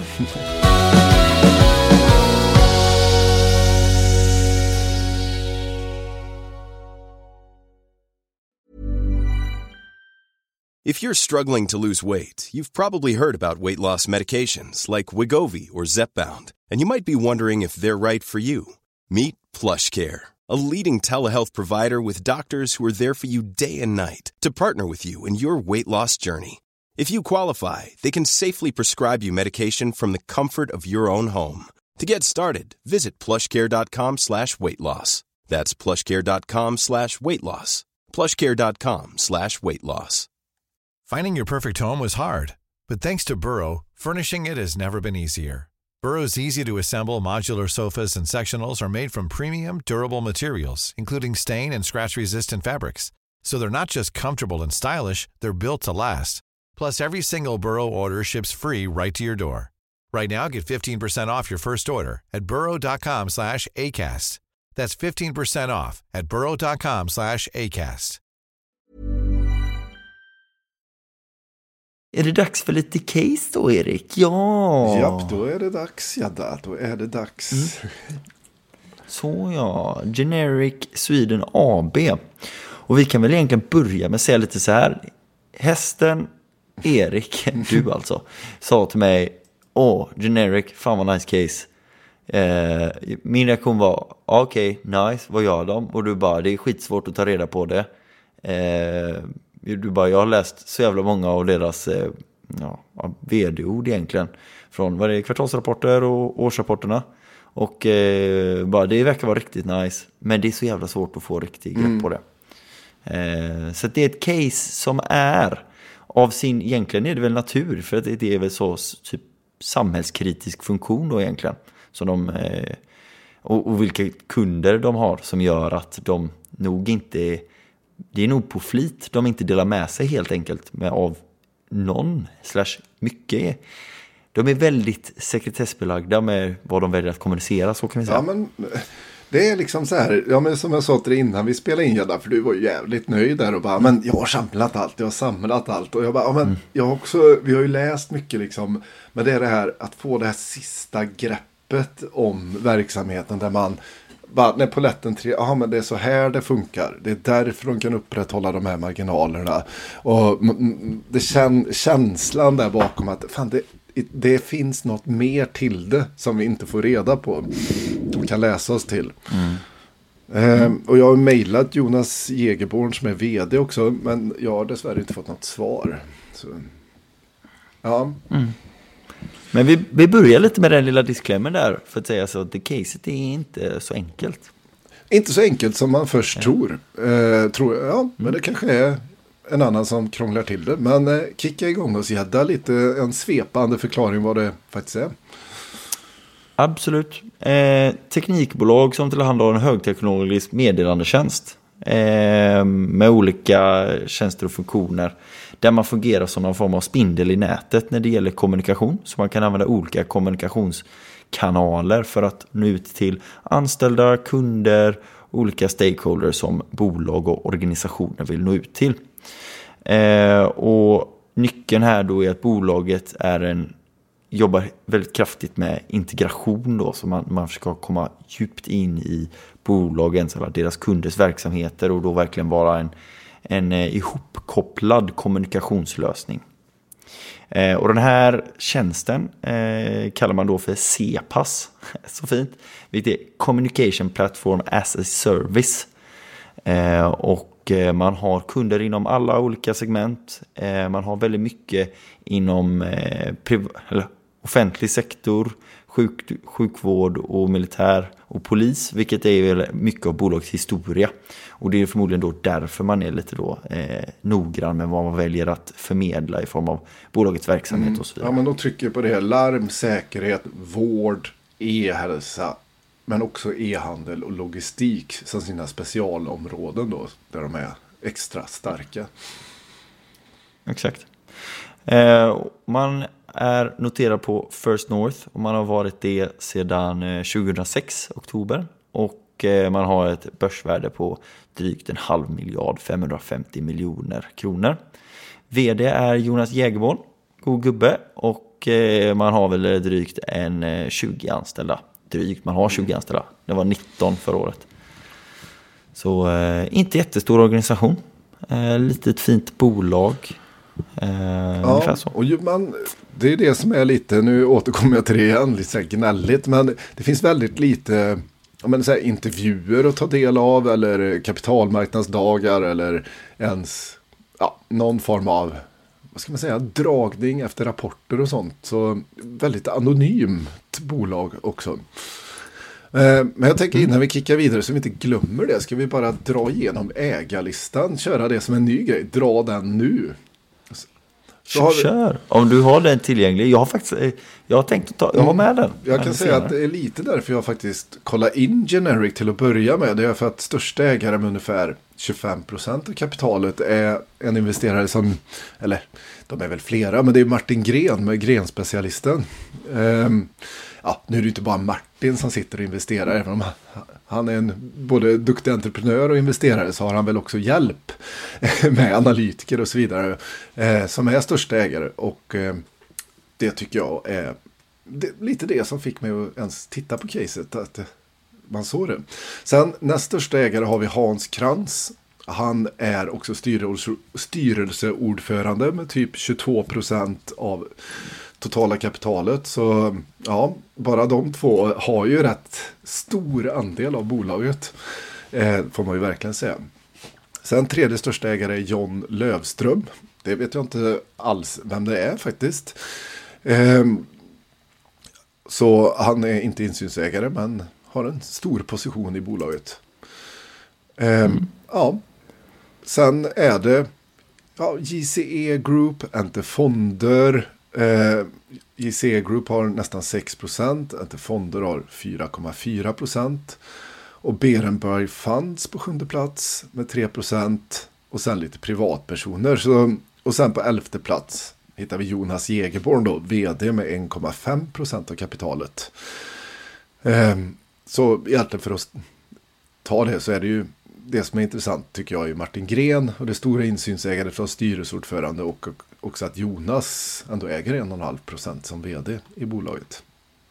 [SPEAKER 8] If you're struggling to lose weight, you've probably heard about weight loss medications like Wegovy or Zepbound, and you might be wondering if they're right for you. Meet PlushCare, a leading telehealth provider with doctors who are there for you day and night to partner with you in your weight loss journey. If you qualify, they can safely prescribe you medication from the comfort of your own home. To get started, visit plushcare.com slash weight loss. That's plushcare.com slash weight loss. plushcare.com slash weight loss.
[SPEAKER 4] Finding your perfect home was hard, but thanks to Burrow, furnishing it has never been easier. Burrow's easy-to-assemble modular sofas and sectionals are made from premium, durable materials, including stain and scratch-resistant fabrics. So they're not just comfortable and stylish, they're built to last. Plus, every single Burrow order ships free right to your door. Right now, get fifteen percent off your first order at burrow.com slash ACAST. That's fifteen percent off at burrow.com slash ACAST.
[SPEAKER 6] Är det dags för lite case då, Erik? Ja.
[SPEAKER 7] Ja, då är det dags. Ja, där, då är det dags. Mm.
[SPEAKER 6] Så ja, Generic Sweden A B. Och vi kan väl egentligen börja med att säga lite så här. Hästen Erik, du alltså, sa till mig, åh, Generic, fan vad nice case. Eh, min reaktion var, okej, okay, nice, vad gör de? Och du bara, det är skitsvårt att ta reda på det. Eh, du bara, jag har läst så jävla många av deras eh, ja, vd-ord egentligen. Från vad det är, kvartalsrapporter och årsrapporterna. Och eh, bara, det verkar vara riktigt nice. Men det är så jävla svårt att få riktigt grepp mm. på det. Eh, så det är ett case som är av sin, egentligen är det väl natur, för att det är väl så typ samhällskritisk funktion då egentligen, som de eh, och, och vilka kunder de har som gör att de nog inte, det är nog på flit de inte delar med sig helt enkelt med av någon slash mycket. De är väldigt sekretessbelagda med vad de väljer att kommunicera, så kan vi säga.
[SPEAKER 7] Ja, men det är liksom så här, ja, men som jag sa till dig innan vi spelade in, Gedda, för du var ju jävligt nöjd där och bara, men jag har samlat allt, jag har samlat allt. Och jag bara, ja, men mm. jag har också, vi har ju läst mycket liksom, men det är det här att få det här sista greppet om verksamheten där man bara, när poletten tre, ja men det är så här det funkar. Det är därför de kan upprätthålla de här marginalerna. Och det kän, känslan där bakom att fan, det, det finns något mer till det som vi inte får reda på. De kan läsa oss till. Mm. Ehm, och jag har mejlat Jonas Jägerborn som är vd också, men jag har dessvärre inte fått något svar. Så, ja.
[SPEAKER 6] Mm. Men vi, vi börjar lite med den lilla disclaimer där för att säga så att det caset är inte så enkelt.
[SPEAKER 7] Inte så enkelt som man först ja. tror. Eh, tror jag, ja, mm. men det kanske är en annan som krånglar till det. Men eh, kicka igång oss, Gedda, lite en svepande förklaring vad det faktiskt är.
[SPEAKER 6] Absolut. Eh, teknikbolag som tillhandahåller en högteknologisk meddelandetjänst eh, med olika tjänster och funktioner där man fungerar som någon form av spindel i nätet när det gäller kommunikation. Så man kan använda olika kommunikationskanaler för att nå ut till anställda, kunder, olika stakeholders som bolag och organisationer vill nå ut till. Eh, och nyckeln här då är att bolaget är en, jobbar väldigt kraftigt med integration då, så man, man ska komma djupt in i bolagens eller deras kunders verksamheter och då verkligen vara en en eh, ihopkopplad kommunikationslösning. Eh, och den här tjänsten eh, kallar man då för C P A S. Så fint. Vilket är Communication Platform as a Service. Eh, och eh, man har kunder inom alla olika segment. Eh, man har väldigt mycket inom eh, priv- eller offentlig sektor, sjuk- sjukvård och militär och polis, vilket är väl mycket av bolagets historia. Och det är förmodligen då därför man är lite då eh, noggrann med vad man väljer att förmedla i form av bolagets verksamhet mm. och så vidare.
[SPEAKER 7] Ja, men då trycker jag på det här: larm, säkerhet, vård, e-hälsa, men också e-handel och logistik som sina specialområden då, där de är extra starka.
[SPEAKER 6] Exakt. Eh, man är noterad på First North och man har varit det sedan tjugohundrasex, oktober. Och eh, man har ett börsvärde på drygt en halv miljard, femhundrafemtio miljoner kronor. Vd är Jonas Jägerborn, god gubbe, och eh, man har väl drygt en eh, tjugo anställda. Drygt, man har tjugo anställda. Det var nitton förra året. Så eh, inte jättestor organisation. Eh, litet fint bolag. Eh,
[SPEAKER 7] ja, och man, det är det som är lite, nu återkommer jag till det igen, lite så här gnälligt, men det finns väldigt lite men, så här, intervjuer att ta del av, eller kapitalmarknadsdagar, eller ens ja, någon form av, vad ska man säga, dragning efter rapporter och sånt. Så väldigt anonymt bolag också. Eh, men jag tänker innan vi kickar vidare så vi inte glömmer det, ska vi bara dra igenom ägarlistan, köra det som en ny grej, dra den nu.
[SPEAKER 6] Så har vi... Kör, om du har den tillgänglig. Jag har faktiskt jag har tänkt att ta, jag har med den.
[SPEAKER 7] Jag kan säga att det är lite därför jag faktiskt kollar in Generic till att börja med. Det är för att största ägare med ungefär tjugofem procent av kapitalet är en investerare som, eller de är väl flera, men det är Martin Gren med Gren-specialisten. Um, ja, nu är det inte bara Martin som sitter och investerar, även om han är en både duktig entreprenör och investerare, så har han väl också hjälp med analytiker och så vidare eh, som är största ägare, och eh, det tycker jag är det, lite det som fick mig att ens titta på caset, att man såg det. Sen näst största ägare har vi Hans Krantz. Han är också styrelse, styrelseordförande med typ tjugotvå procent av totala kapitalet. Så ja, bara de två har ju rätt stor andel av bolaget. Eh, får man ju verkligen säga. Sen tredje största ägare är John Lövström. Det vet jag inte alls vem det är faktiskt. Eh, så han är inte insynsägare, men har en stor position i bolaget. Eh, mm. Ja. Sen är det ja, J C E Group, inte fonder. Eh, J C Group har nästan sex procent. Enter Fonder har fyra komma fyra procent. Och Berenberg Funds på sjunde plats med tre procent. Och sen lite privatpersoner. Så, och sen på elfte plats hittar vi Jonas Jägerborn då, vd med en komma fem procent av kapitalet. Eh, så egentligen för att ta det så är det ju det som är intressant tycker jag är Martin Gren och det stora insynsägare från styrelseordförande och också att Jonas ändå äger en komma fem procent som vd i bolaget.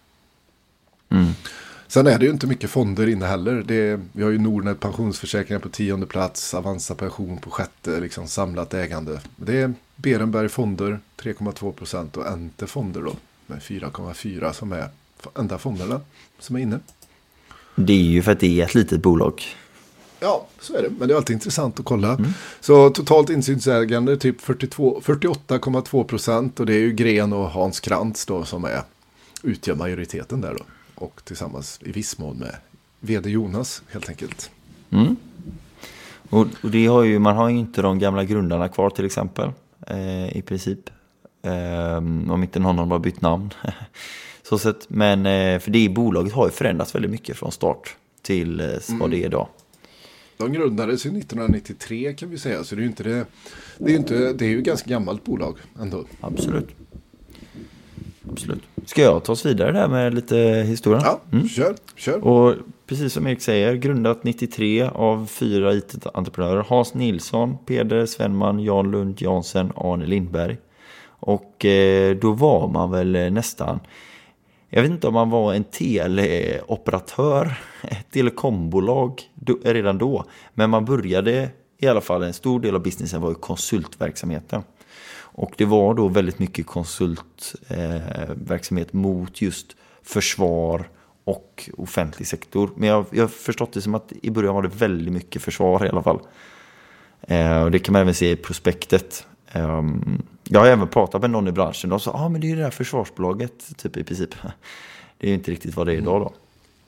[SPEAKER 6] Mm.
[SPEAKER 7] Sen är det ju inte mycket fonder inne heller. Det är, vi har ju Nordnet pensionsförsäkringar på tionde plats, Avanza pension på sjätte, liksom samlat ägande. Det är Berenberg fonder tre komma två procent och Enter fonder då med fyra komma fyra som är enda fonderna som är inne.
[SPEAKER 6] Det är ju för att det är ett litet bolag.
[SPEAKER 7] Ja, så är det. Men det är alltid intressant att kolla.
[SPEAKER 6] Mm.
[SPEAKER 7] Så totalt insynsägande typ fyrtiotvå, fyrtioåtta komma två procent och det är ju Gren och Hans Krantz då som är, utgör majoriteten där då. Och tillsammans i viss mån med vd Jonas helt enkelt.
[SPEAKER 6] Mm. Och, och det har ju, man har ju inte de gamla grundarna kvar till exempel eh, i princip. Eh, om inte någon har bytt namn. Så sett, men eh, för det bolaget har ju förändrats väldigt mycket från start till eh, vad mm. det är idag.
[SPEAKER 7] De grundades ju nittonhundranittiotre kan vi säga, så det är ju inte det, det är ju inte, det är ju ett ganska gammalt bolag ändå.
[SPEAKER 6] Absolut. Absolut. Ska jag ta oss vidare där med lite historia?
[SPEAKER 7] Ja, mm. kör, kör.
[SPEAKER 6] Och precis som Erik säger, grundat nittiotre av fyra I T-entreprenörer. Hans Nilsson, Peder Svenman, Jan Lund Jansen, Arne Lindberg. Och eh, då var man väl nästan, jag vet inte om man var en teleoperatör, ett telekombolag redan då. Men man började i alla fall, en stor del av businessen var ju konsultverksamheten. Och det var då väldigt mycket konsultverksamhet eh, mot just försvar och offentlig sektor. Men jag jag har förstått det som att i början var det väldigt mycket försvar i alla fall. Eh, och det kan man även se i prospektet. Eh, jag har även pratat med någon i branschen och sa ah, men det är ju det där försvarsbolaget typ i princip. Det är ju inte riktigt vad det är idag då.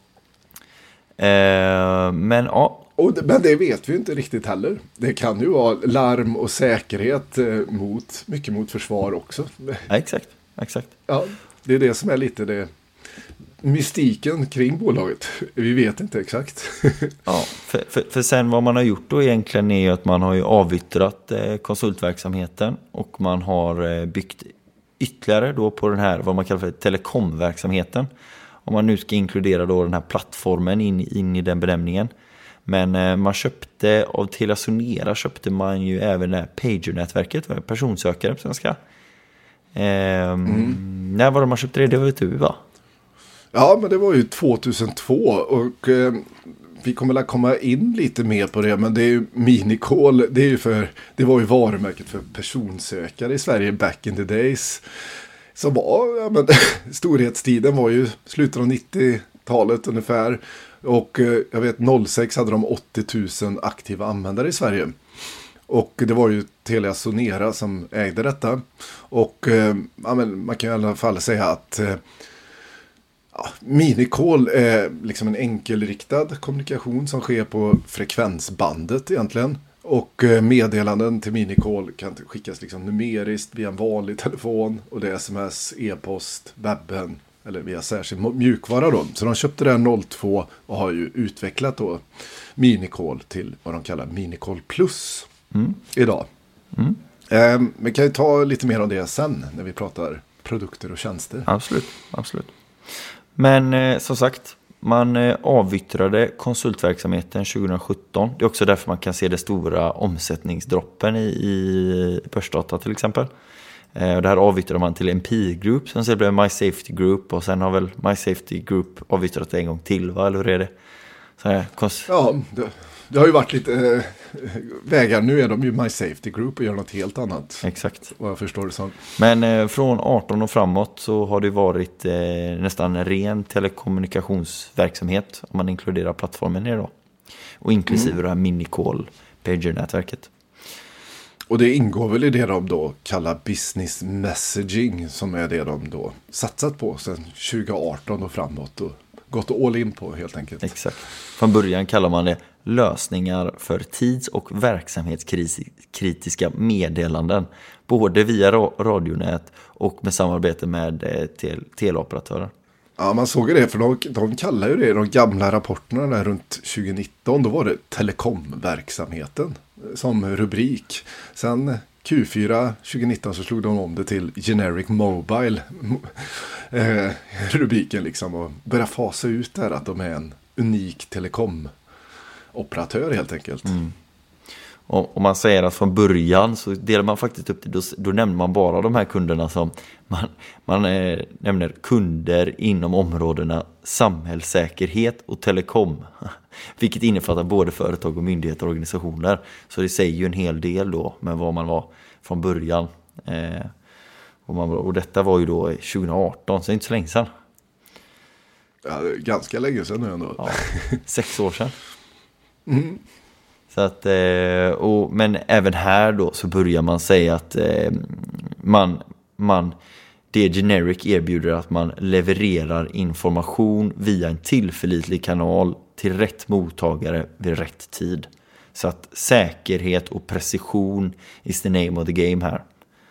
[SPEAKER 6] Eh, men ja.
[SPEAKER 7] Och, men det vet vi inte riktigt heller. Det kan ju vara larm och säkerhet eh, mot, mycket mot försvar också.
[SPEAKER 6] Ja, exakt, exakt.
[SPEAKER 7] Ja, det är det som är lite det mystiken kring bolaget. Vi vet inte exakt.
[SPEAKER 6] Ja, för, för, för sen vad man har gjort då egentligen är ju att man har ju avyttrat eh, konsultverksamheten och man har eh, byggt ytterligare då på den här vad man kallar för telekomverksamheten. Om man nu ska inkludera då den här plattformen in, in i den benämningen. Men eh, man köpte, av Telia Sonera köpte man ju även det här pager-nätverket, personsökare på svenska. Eh, mm. När var det man köpte det? Det vet du va?
[SPEAKER 7] Ja, men det var ju tjugohundratvå och eh, vi kommer att komma in lite mer på det, men det är ju Minicall, det är ju för, det var ju varumärket för personsökare i Sverige back in the days. Som var, ja men storhetstiden var ju slutet av nittiotalet ungefär. Och eh, jag vet noll sex hade de åttio tusen aktiva användare i Sverige. Och det var ju Telia Sonera som ägde detta. Och eh, ja, men man kan i alla fall säga att eh, ja, Minicall är liksom en enkelriktad kommunikation som sker på frekvensbandet egentligen. Och eh, meddelanden till Minicall kan skickas liksom numeriskt via en vanlig telefon. Och det är sms, e-post, webben. Eller via särskild mjukvara då. Så de köpte det här noll två och har ju utvecklat då Minicall till vad de kallar Minicall Plus mm. idag. Mm. Eh, vi kan ju ta lite mer om det sen när vi pratar produkter och tjänster.
[SPEAKER 6] Absolut, absolut. Men eh, som sagt, man eh, avyttrade konsultverksamheten tjugohundrasjutton. Det är också därför man kan se det stora omsättningsdroppen i, i börsdata till exempel. Och det här avyttrade man till M P Group som sen blev My Safety Group och sen har väl My Safety Group avyttrat en gång till, va? Eller hur är det? Så här, konst...
[SPEAKER 7] Ja, det, det har ju varit lite äh, vägar. Nu är de ju My Safety Group och gör något helt annat.
[SPEAKER 6] Exakt.
[SPEAKER 7] Vad jag förstår det som.
[SPEAKER 6] Men eh, från arton och framåt så har det varit eh, nästan ren telekommunikationsverksamhet om man inkluderar plattformen idag. Och inklusive mm. det här Minicall pager-nätverket.
[SPEAKER 7] Och det ingår väl i det de då kallar business messaging som är det de då satsat på sedan tjugo arton och framåt. Och gått all in på helt enkelt.
[SPEAKER 6] Exakt. Från början kallar man det lösningar för tids- och verksamhetskritiska meddelanden. Både via radionät och med samarbete med tel- teleoperatörer.
[SPEAKER 7] Ja, man såg ju det, för de, de kallar ju det i de gamla rapporterna där runt tjugonitton. Då var det telekomverksamheten som rubrik. Sen Q fyra tjugonitton så slog de om det till Generic Mobile eh, rubriken liksom, och började fasa ut där att de är en unik telekomoperatör helt enkelt.
[SPEAKER 6] Mm. Och om man säger att från början så delar man faktiskt upp det, då, då nämner man bara de här kunderna som man, man eh, nämner kunder inom områdena samhällssäkerhet och telekom, vilket innefattar både företag och myndigheter och organisationer. Så det säger ju en hel del då med vad man var från början. Eh, och, man, och detta var ju då tjugo arton, så det är inte så länge sedan.
[SPEAKER 7] Ja, ganska länge sedan nu ändå.
[SPEAKER 6] Ja, sex år sedan.
[SPEAKER 7] Mm.
[SPEAKER 6] Så att, och, men även här då så börjar man säga att man, man, det Generic erbjuder att man levererar information via en tillförlitlig kanal till rätt mottagare vid rätt tid. Så att säkerhet och precision is the name of the game här.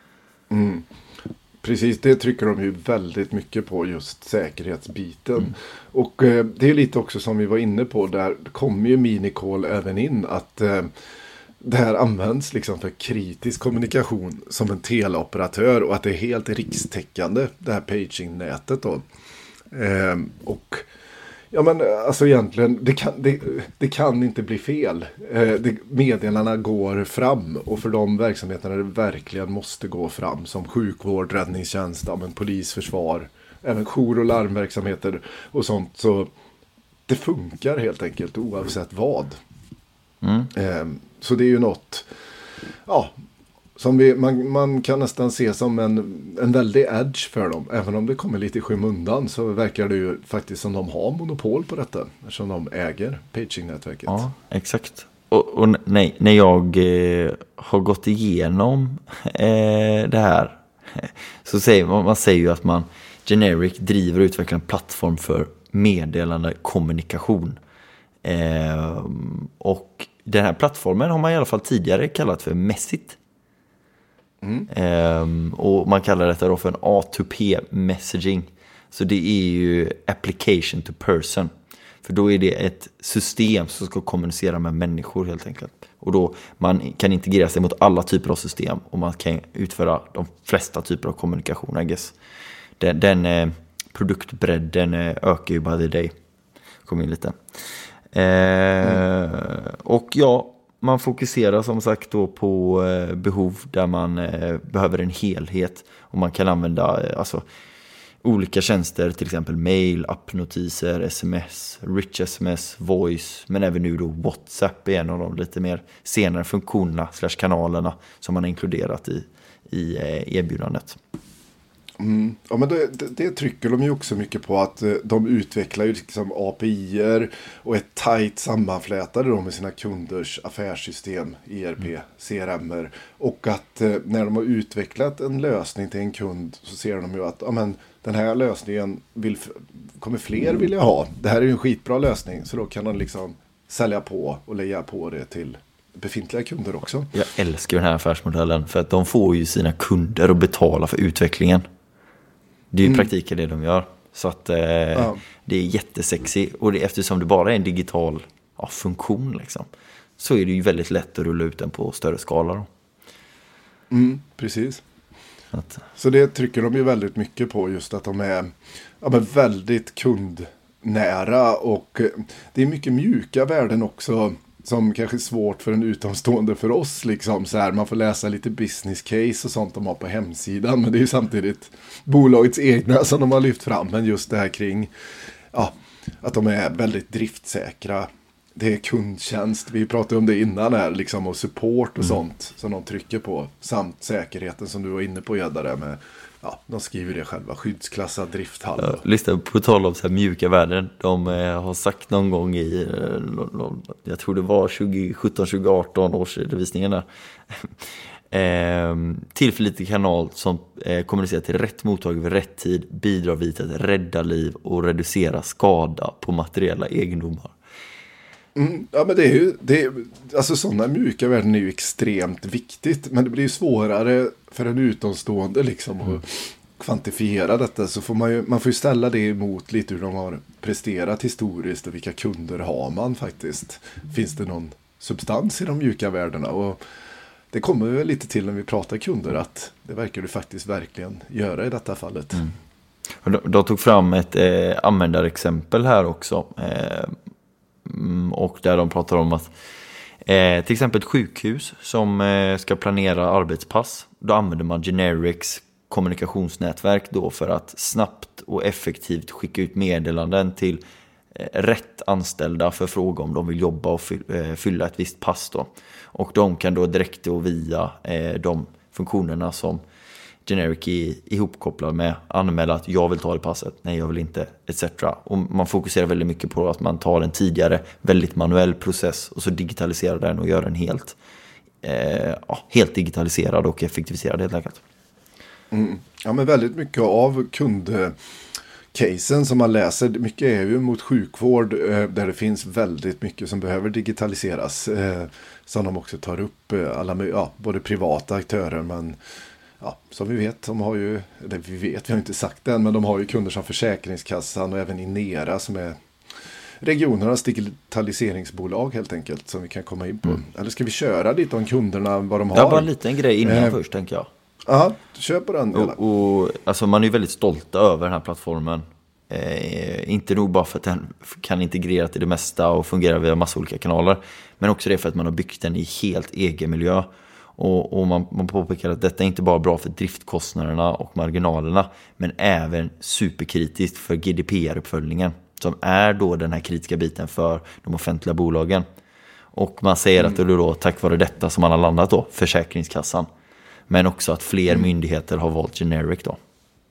[SPEAKER 7] Mm. Precis, det trycker de ju väldigt mycket på, just säkerhetsbiten. Mm. Och eh, det är lite också som vi var inne på, där kommer ju Minicall även in att eh, det här används liksom för kritisk kommunikation som en teleoperatör, och att det är helt rikstäckande, det här pagingnätet då. Eh, och ja, men alltså egentligen, det kan, det, det kan inte bli fel. Eh, det, meddelarna går fram, och för de verksamheterna det verkligen måste gå fram, som sjukvård, räddningstjänst, ja, men polis, försvar, även jour- och larmverksamheter och sånt. Så det funkar helt enkelt oavsett vad.
[SPEAKER 6] Mm.
[SPEAKER 7] Eh, så det är ju något, ja, som vi, man, man kan nästan se som en, en väldig edge för dem. Även om det kommer lite i skymundan så verkar det ju faktiskt som de har monopol på detta. Eftersom de äger paging-nätverket.
[SPEAKER 6] Ja, exakt. Och, och nej, när jag eh, har gått igenom eh, det här så säger man, man säger ju att man Generic driver och utvecklar en plattform för meddelande kommunikation. Eh, och den här plattformen har man i alla fall tidigare kallat för Messit.
[SPEAKER 7] Mm.
[SPEAKER 6] Um, och man kallar detta då för en A två P messaging. Så det är ju application to person. För då är det ett system som ska kommunicera med människor helt enkelt. Och då man kan integrera sig mot alla typer av system, och man kan utföra de flesta typer av kommunikation, I guess. Den, den eh, produktbredden eh, ökar ju by the day. Kom in lite. Eh, mm. Och ja, man fokuserar som sagt då på eh, behov där man eh, behöver en helhet, och man kan använda eh, alltså, olika tjänster, till exempel mail, appnotiser, sms, rich sms, voice, men även nu då WhatsApp är en av de lite mer senare funktionerna slash kanalerna som man har inkluderat i, i eh, erbjudandet.
[SPEAKER 7] Mm. Ja, men det, det, det trycker de ju också mycket på, att eh, de utvecklar ju liksom A P I-er och är tajt sammanflätade då med sina kunders affärssystem, E R P, mm. C R M-er, och att eh, när de har utvecklat en lösning till en kund så ser de ju att ja, men, den här lösningen vill, kommer fler vilja ha. Det här är ju en skitbra lösning, så då kan de liksom sälja på och lägga på det till befintliga kunder också.
[SPEAKER 6] Jag älskar den här affärsmodellen, för att de får ju sina kunder att betala för utvecklingen. Det är ju i mm. praktiken det de gör. Så att eh, ja. det är jättesexy. Och det, eftersom det bara är en digital ja, funktion liksom, så är det ju väldigt lätt att rulla ut den på större skala då.
[SPEAKER 7] Mm, precis.
[SPEAKER 6] Att.
[SPEAKER 7] Så det trycker de ju väldigt mycket på, just att de är ja, men väldigt kundnära, och det är mycket mjuka värden också som kanske är svårt för en utomstående för oss. Liksom, så här, man får läsa lite business case och sånt de har på hemsidan, men det är ju samtidigt bolagets egna som de har lyft fram. Men just det här kring ja, att de är väldigt driftsäkra. Det är kundtjänst, vi pratade om det innan här, liksom, och support och mm. sånt som de trycker på. Samt säkerheten som du var inne på, Gedda, där med, ja, de skriver det själva, skyddsklassad drifthall.
[SPEAKER 6] Ja, lyssna på tal om så här mjuka värden. De eh, har sagt någon gång i, eh, jag tror det var tjugo sjutton tjugo arton års redovisningen där, Eh, tillförlitlig kanal som eh, kommunicerar till rätt mottagare vid rätt tid, bidrar vid att rädda liv och reducera skada på materiella egendomar.
[SPEAKER 7] Mm, ja, men det är ju, det är, alltså sådana mjuka värden är ju extremt viktigt, men det blir ju svårare för en utomstående liksom mm. att kvantifiera detta, så får man ju, man får ju ställa det emot lite hur de har presterat historiskt och vilka kunder har man faktiskt. Finns det någon substans i de mjuka värdena? Och det kommer väl lite till när vi pratar kunder att det verkar du faktiskt verkligen göra i detta fallet.
[SPEAKER 6] Mm. De, de tog fram ett eh, användarexempel här också. Eh, och där de pratar om att eh, till exempel ett sjukhus som eh, ska planera arbetspass. Då använder man Generics kommunikationsnätverk då för att snabbt och effektivt skicka ut meddelanden till eh, rätt anställda för fråga om de vill jobba och fy, eh, fylla ett visst pass då. Och de kan då direkt och via eh, de funktionerna som Generic är ihopkopplad med anmäla att jag vill ta det passet, nej jag vill inte, et cetera. Och man fokuserar väldigt mycket på att man tar en tidigare väldigt manuell process och så digitaliserar den och gör den helt, eh, ja, helt digitaliserad och effektiviserad helt enkelt.
[SPEAKER 7] Mm. Ja, men väldigt mycket av kundcasen som man läser, mycket är ju mot sjukvård eh, där det finns väldigt mycket som behöver digitaliseras. Eh, som de också tar upp, eh, alla, ja, både privata aktörer men ja, som vi vet, de har ju, eller vi vet, vi har inte sagt det än, men de har ju kunder som Försäkringskassan och även Inera som är regionernas digitaliseringsbolag helt enkelt, som vi kan komma in på. Mm. Eller ska vi köra lite om kunderna, vad de har?
[SPEAKER 6] Det var en liten grej innan eh, först, tänker jag.
[SPEAKER 7] Ja, kör på den.
[SPEAKER 6] Och, och, alltså man är ju väldigt stolt över den här plattformen. Eh, inte nog bara för att den kan integrera till det mesta och fungera via massa olika kanaler, men också det för att man har byggt den i helt egen miljö. Och, och man, man påpekar att detta är inte bara bra för driftkostnaderna och marginalerna, men även superkritiskt för G D P R-uppföljningen, som är då den här kritiska biten för de offentliga bolagen. Och man säger mm. att det är då tack vare detta som man har landat då, Försäkringskassan. Men också att fler mm. myndigheter har valt Generic då.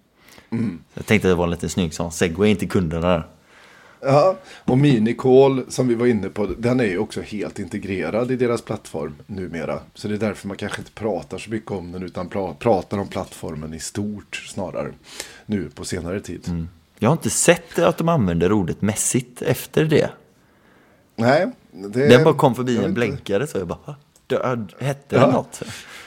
[SPEAKER 6] Mm. Jag tänkte att det var en lite snygg sån segway in till kunderna där.
[SPEAKER 7] Ja, och Minicall som vi var inne på, den är ju också helt integrerad i deras plattform numera. Så det är därför man kanske inte pratar så mycket om den, utan pra- pratar om plattformen i stort snarare nu på senare tid. Mm.
[SPEAKER 6] Jag har inte sett att de använder ordet mässigt efter det.
[SPEAKER 7] Nej. Det,
[SPEAKER 6] den bara kom förbi en blänkare så jag bara, det, hette det ja. något?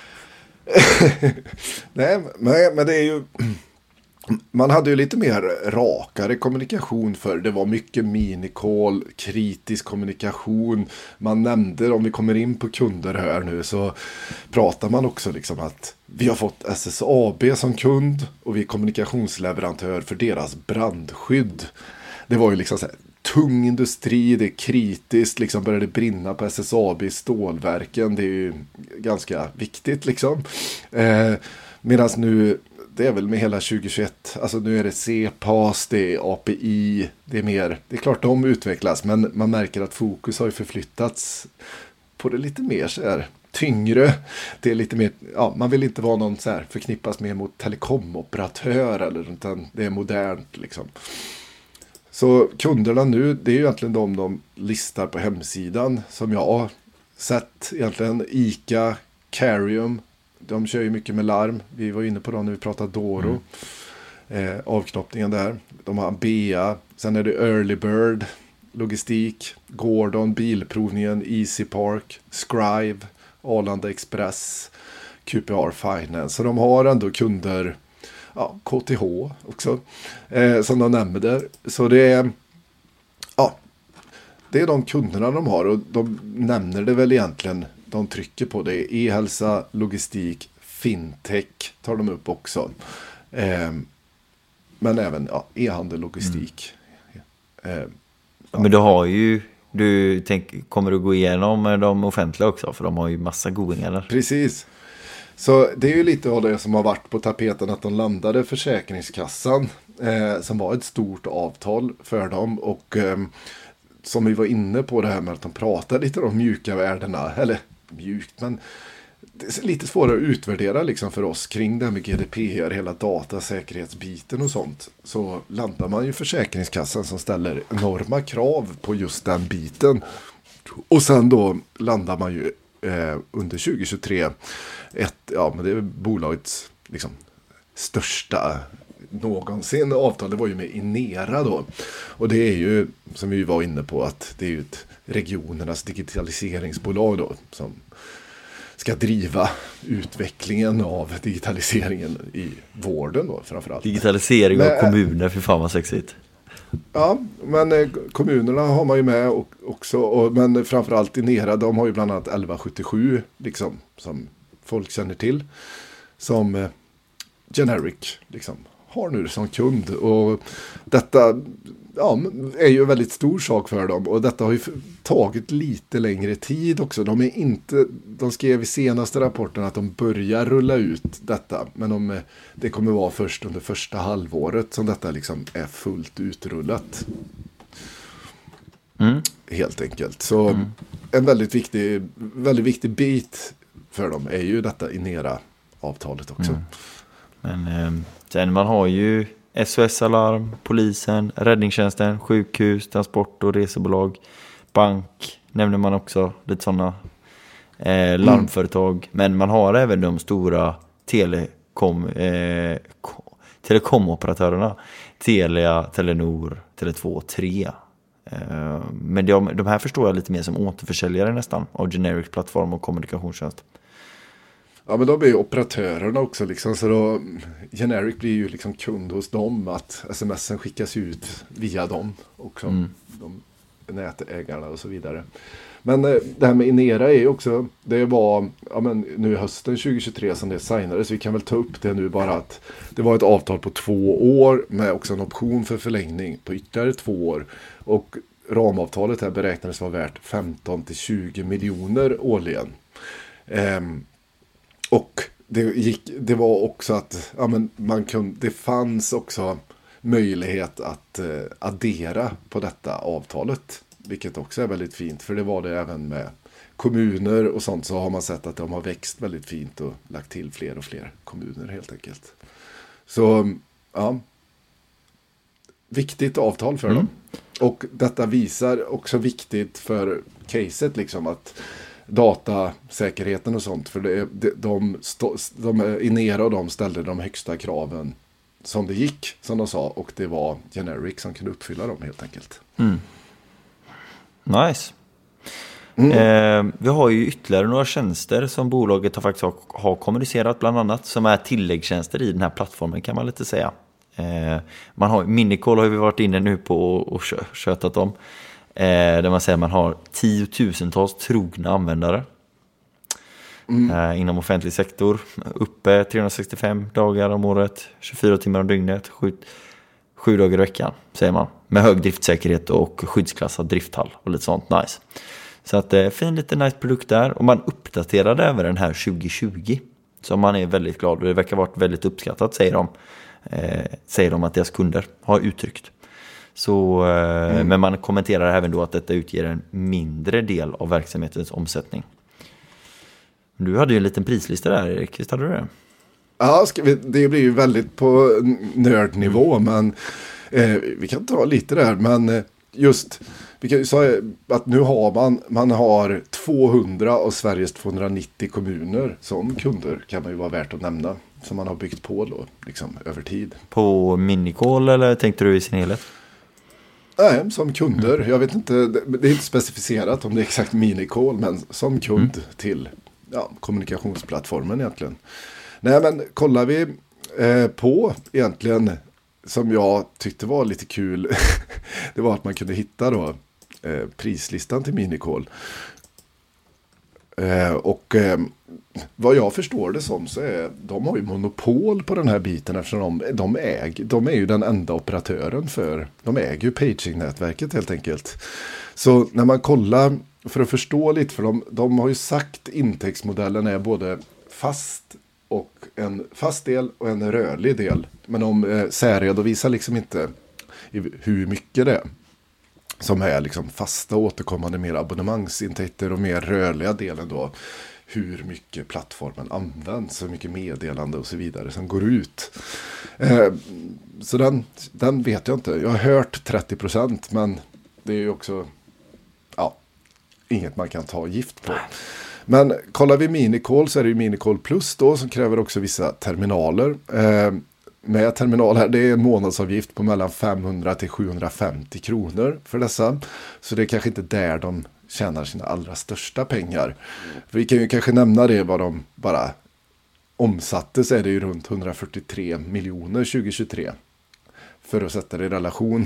[SPEAKER 7] Nej, men, men det är ju... Man hade ju lite mer rakare kommunikation för det var mycket minicall, kritisk kommunikation. Man nämnde, om vi kommer in på kunder här nu, så pratar man också liksom att vi har fått S S A B som kund och vi är kommunikationsleverantör för deras brandskydd. Det var ju liksom så här, tung industri, det är kritiskt, liksom började brinna på S S A B i stålverken. Det är ju ganska viktigt liksom. Eh, Medan nu det är väl med hela tjugohundratjugoett, alltså nu är det C P A S, det är A P I, det är mer, det är klart de utvecklas, men man märker att fokus har ju förflyttats på det lite mer så här tyngre. Det är lite mer, ja, man vill inte vara någon så här förknippas mer mot telekomoperatör eller, utan det är modernt liksom. Så kunderna nu, det är ju egentligen de de listar på hemsidan som jag har sett egentligen. ICA, Carium, de kör ju mycket med larm. Vi var inne på det när vi pratade Doro. Mm. Eh, avknoppningen där. De har B A. Sen är det Early Bird. Logistik. Gordon. Bilprovningen. Easy Park. Scribe. Arlanda Express. Q P R Finance. Så de har ändå kunder. Ja, K T H också. Eh, som de nämner där. Så det är... Ja. Det är de kunderna de har. Och de nämner det väl egentligen... De trycker på det. E-hälsa, logistik, fintech tar de upp också. Eh, men även ja, e-handel, logistik. Mm. Eh, ja.
[SPEAKER 6] Men du har ju, du tänk, kommer du gå igenom de offentliga också? För de har ju massa godingar.
[SPEAKER 7] Precis. Så det är ju lite av det som har varit på tapeten, att de landade Försäkringskassan. Eh, som var ett stort avtal för dem. Och eh, som vi var inne på det här med att de pratar lite om mjuka värdena. Eller mjukt, men det är lite svårare att utvärdera liksom för oss kring det här med G D P R, hela datasäkerhetsbiten och sånt. Så landar man ju Försäkringskassan som ställer enorma krav på just den biten. Och sen då landar man ju eh, under tjugo tjugotre ett, ja, men det är bolagets liksom största någonsin avtal. Det var ju med Inera då. Och det är ju, som vi var inne på, att det är ju ett regionernas digitaliseringsbolag då som ska driva utvecklingen av digitaliseringen i vården då framförallt.
[SPEAKER 6] Digitalisering
[SPEAKER 7] men,
[SPEAKER 6] av kommuner, för fan vad sexigt.
[SPEAKER 7] Ja, men eh, kommunerna har man ju med och, också, och, men framförallt Inera, de har ju bland annat elva sjuttiosju liksom, som folk känner till, som eh, Generic liksom har nu som kund, och detta ja, är ju en väldigt stor sak för dem, och detta har ju tagit lite längre tid också. De är inte, de skrev i senaste rapporten att de börjar rulla ut detta, men de, det kommer vara först under första halvåret som detta liksom är fullt utrullat. Mm. Helt enkelt. Så mm. en väldigt viktig, väldigt viktig bit för dem är ju detta Inera-avtalet också. Mm.
[SPEAKER 6] Men eh, sen man har ju S O S-alarm, polisen, räddningstjänsten, sjukhus, transport- och resebolag, bank nämner man också, lite sådana eh, larmföretag. Mm. Men man har även de stora telekom, eh, telekomoperatörerna, Telia, Telenor, Tele två, tre. Eh, men de, de här förstår jag lite mer som återförsäljare nästan av Generic plattform och kommunikationstjänst.
[SPEAKER 7] Ja, men de är ju operatörerna också liksom, så då Generic blir ju liksom kund hos dem, att smsen skickas ut via dem också, mm. de nätägarna och så vidare. Men eh, det här med Inera är ju också, det var ja, men nu hösten tjugo tjugotre som det signades, så vi kan väl ta upp det nu bara, att det var ett avtal på två år med också en option för förlängning på ytterligare två år, och ramavtalet här beräknades vara värt femton till tjugo miljoner årligen. Ehm, Och det, gick, det var också att ja, men man kunde, det fanns också möjlighet att eh, addera på detta avtalet. Vilket också är väldigt fint, för det var det även med kommuner och sånt, så har man sett att de har växt väldigt fint och lagt till fler och fler kommuner helt enkelt. Så ja, viktigt avtal för mm. dem. Och detta visar också viktigt för caset liksom, att datasäkerheten och sånt, för det, de, de, stå, de Inera och de ställde de högsta kraven som det gick, som de sa, och det var Generic som kunde uppfylla dem helt enkelt.
[SPEAKER 6] Mm. Nice. Mm. Eh, vi har ju ytterligare några tjänster som bolaget har faktiskt har, har kommunicerat bland annat, som är tilläggstjänster i den här plattformen, kan man lite säga. Eh, man har, Minicall har vi varit inne nu på och, och kötat om. Eh, där man säger att man har tiotusentals trogna användare mm. eh, inom offentlig sektor, uppe trehundrasextiofem dagar om året, tjugofyra timmar om dygnet, sju, sju dagar i veckan, säger man, med hög driftsäkerhet och skyddsklassad drifthall och lite sånt nice. Så att det är en fin lite nice produkt där, och man uppdaterade även den här tjugo tjugo, så man är väldigt glad, och det verkar ha varit väldigt uppskattat, säger de, eh, säger de att deras kunder har uttryckt. Så, mm. Men man kommenterar även då att detta utger en mindre del av verksamhetens omsättning. Du hade ju en liten prislista där, Erik. Visst hade du det?
[SPEAKER 7] Ja, ska vi, det blir ju väldigt på nördnivå, mm. men eh, vi kan ta lite där. Men just, vi kan ju säga att nu har man, man har tvåhundra av Sveriges tvåhundranittio kommuner som kunder, kan man ju vara värt att nämna, som man har byggt på då, liksom, över tid.
[SPEAKER 6] På Minicall, eller tänkte du i sin helhet?
[SPEAKER 7] Nej, som kunder. Mm. Jag vet inte, det är inte specificerat om det är exakt Minicall, men som kund mm. till ja, kommunikationsplattformen egentligen. Nej, men kollar vi eh, på egentligen, som jag tyckte var lite kul, det var att man kunde hitta då eh, prislistan till Minicall. Eh, och eh, vad jag förstår det som, så är de har ju monopol på den här biten, eftersom de, de, äg, de är ju den enda operatören för, de äger ju paging-nätverket helt enkelt. Så när man kollar, för att förstå lite, för de, de har ju sagt intäktsmodellen är både fast och en fast del och en rörlig del, men de eh, särredovisar liksom inte hur mycket det är som är liksom fasta återkommande, mer abonnemangsintäkter, och mer rörliga delen då hur mycket plattformen används, hur mycket meddelande och så vidare som går ut. Eh, så den, den vet jag inte. Jag har hört trettio procent, men det är ju också ja, inget man kan ta gift på. Men kollar vi Minicall så är det ju Minicall Plus då som kräver också vissa terminaler. Eh, med terminal här, det är en månadsavgift på mellan femhundra till sjuhundrafemtio kronor för dessa. Så det är kanske inte där de tjänar sina allra största pengar. Mm. Vi kan ju kanske nämna det vad de bara omsatte, så är det ju runt hundrafyrtiotre miljoner tjugohundratjugotre. För att sätta det i relation.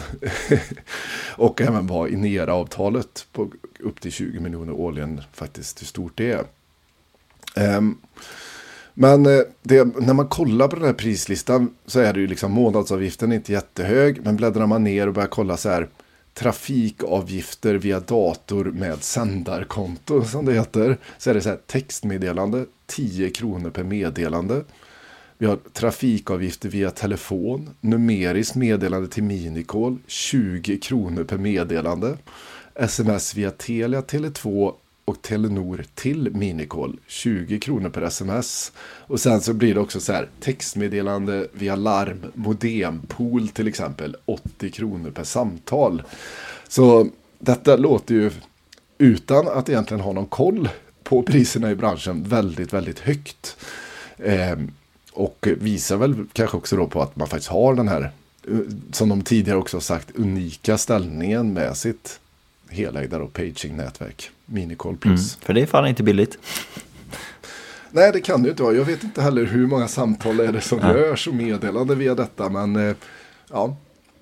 [SPEAKER 7] Och även vara i Nera-avtalet på upp till tjugo miljoner årligen faktiskt hur stort det är. Um, men det, när man kollar på den här prislistan så är det ju liksom månadsavgiften inte jättehög. Men bläddrar man ner och börjar kolla så här trafikavgifter via dator med sändarkonto som det heter. Så är det så här textmeddelande, tio kronor per meddelande. Vi har trafikavgifter via telefon, numeriskt meddelande till Minicall, tjugo kronor per meddelande. Sms via Telia, Tele två och Telenor till Minicall, tjugo kronor per sms. Och sen så blir det också så här textmeddelande via larm, modempool till exempel, åttio kronor per samtal. Så detta låter ju, utan att egentligen ha någon koll på priserna i branschen, väldigt, väldigt högt. Eh, och visar väl kanske också då på att man faktiskt har den här, som de tidigare också har sagt, unika ställningen med sitt helägda och paging-nätverk. Minicall Plus.
[SPEAKER 6] Mm, för det är fan inte billigt.
[SPEAKER 7] Nej, det kan det ju inte vara. Jag vet inte heller hur många samtal är det som ja. görs och meddelande via detta. Men eh, ja,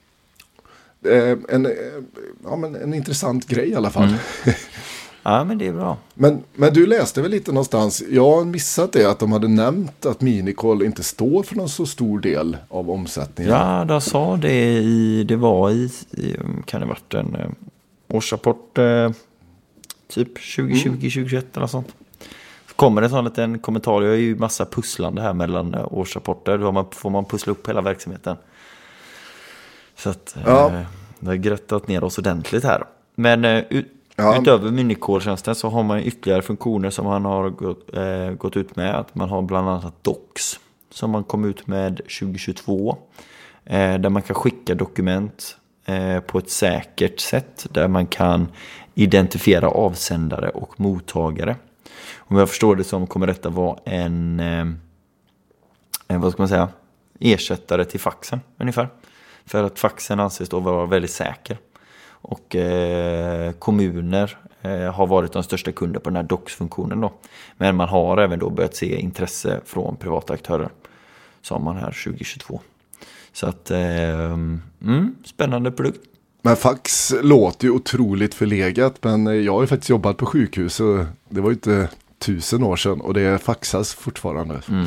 [SPEAKER 7] eh, en, eh, ja men en intressant grej i alla fall.
[SPEAKER 6] Mm. Ja, men det är bra.
[SPEAKER 7] Men, men du läste väl lite någonstans, jag har missat det, att de hade nämnt att Minicall inte står för någon så stor del av omsättningen.
[SPEAKER 6] Ja, de sa det i, det var i, i kan det varit en eh, årsrapport eh, typ tjugo tjugo till tjugo tjugoett eller sånt. Så kommer det en sån liten kommentar, jag är ju massa pusslande här mellan eh, årsrapporter, då man, får man pussla upp hela verksamheten. Så att
[SPEAKER 7] ja.
[SPEAKER 6] eh, det har gröttat ner oss ordentligt här. Men eh, ut,
[SPEAKER 7] Ja.
[SPEAKER 6] utöver Minicall-tjänsten så har man ytterligare funktioner som man har gått, eh, gått ut med. Att man har bland annat Docs som man kom ut med tjugo tjugotvå. Eh, där man kan skicka dokument eh, på ett säkert sätt. Där man kan identifiera avsändare och mottagare. Om jag förstår det som kommer detta vara en, eh, en vad ska man säga, ersättare till faxen ungefär. För att faxen anses då vara väldigt säker. Och eh, kommuner eh, har varit de största kunder på den här Docs-funktionen då. Men man har även då börjat se intresse från privata aktörer. Som man här tjugo tjugotvå. Så att, eh, mm, spännande produkt.
[SPEAKER 7] Men fax låter ju otroligt förlegat. Men jag har ju faktiskt jobbat på sjukhus och det var ju inte tusen år sedan. Och det faxas fortfarande. Mm.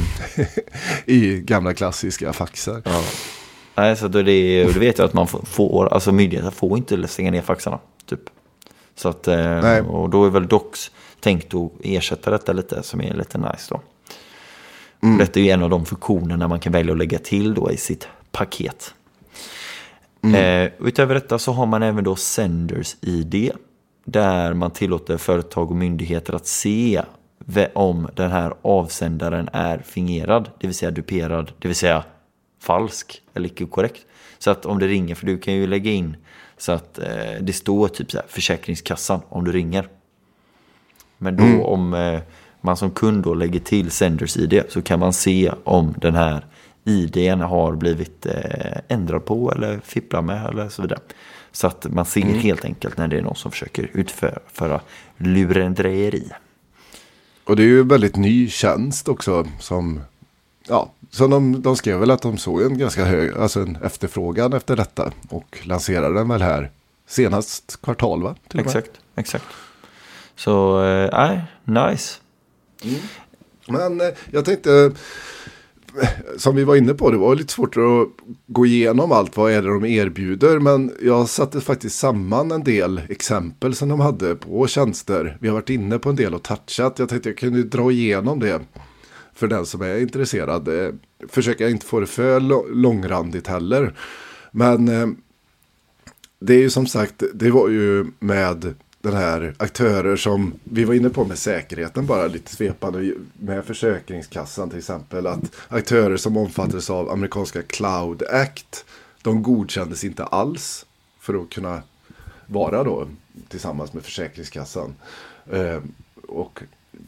[SPEAKER 7] I gamla klassiska faxar.
[SPEAKER 6] Ja. Nej, så då, det, då vet jag att man får, alltså myndigheter får inte stänga ner faxarna, typ. Så att, eh, och då är väl Docs tänkt att ersätta detta lite, som är lite nice då. Mm. Detta är ju en av de funktionerna man kan välja att lägga till då i sitt paket. Mm. Eh, utöver detta så har man även då Senders I D, där man tillåter företag och myndigheter att se om den här avsändaren är fingerad, det vill säga duperad, det vill säga falsk eller icke korrekt. Så att om det ringer, för du kan ju lägga in så att eh, det står typ så här, Försäkringskassan om du ringer. Men då mm. om eh, man som kund då lägger till Senders I D så kan man se om den här I D:n har blivit eh, ändrad på eller fipplar med eller så vidare. Så att man ser mm. helt enkelt när det är någon som försöker utföra lurendrejeri.
[SPEAKER 7] Och det är ju en väldigt ny tjänst också som, ja, så de, de skrev väl att de såg en ganska hög, alltså en efterfrågan efter detta och lanserade den väl här senast kvartal, va?
[SPEAKER 6] Exakt, exakt. Så, nej, äh, nice.
[SPEAKER 7] Mm. Men eh, jag tänkte, som vi var inne på, det var lite svårt att gå igenom allt, vad är det de erbjuder, men jag satte faktiskt samman en del exempel som de hade på tjänster. Vi har varit inne på en del och touchat, jag tänkte jag kunde dra igenom det för den som är intresserad. Försöka inte få det för långrandigt heller. Men eh, det är ju som sagt, det var ju med den här aktörer som vi var inne på med säkerheten, bara lite svepande med Försäkringskassan till exempel, att aktörer som omfattades av amerikanska Cloud Act, de godkändes inte alls för att kunna vara då tillsammans med Försäkringskassan. Eh, och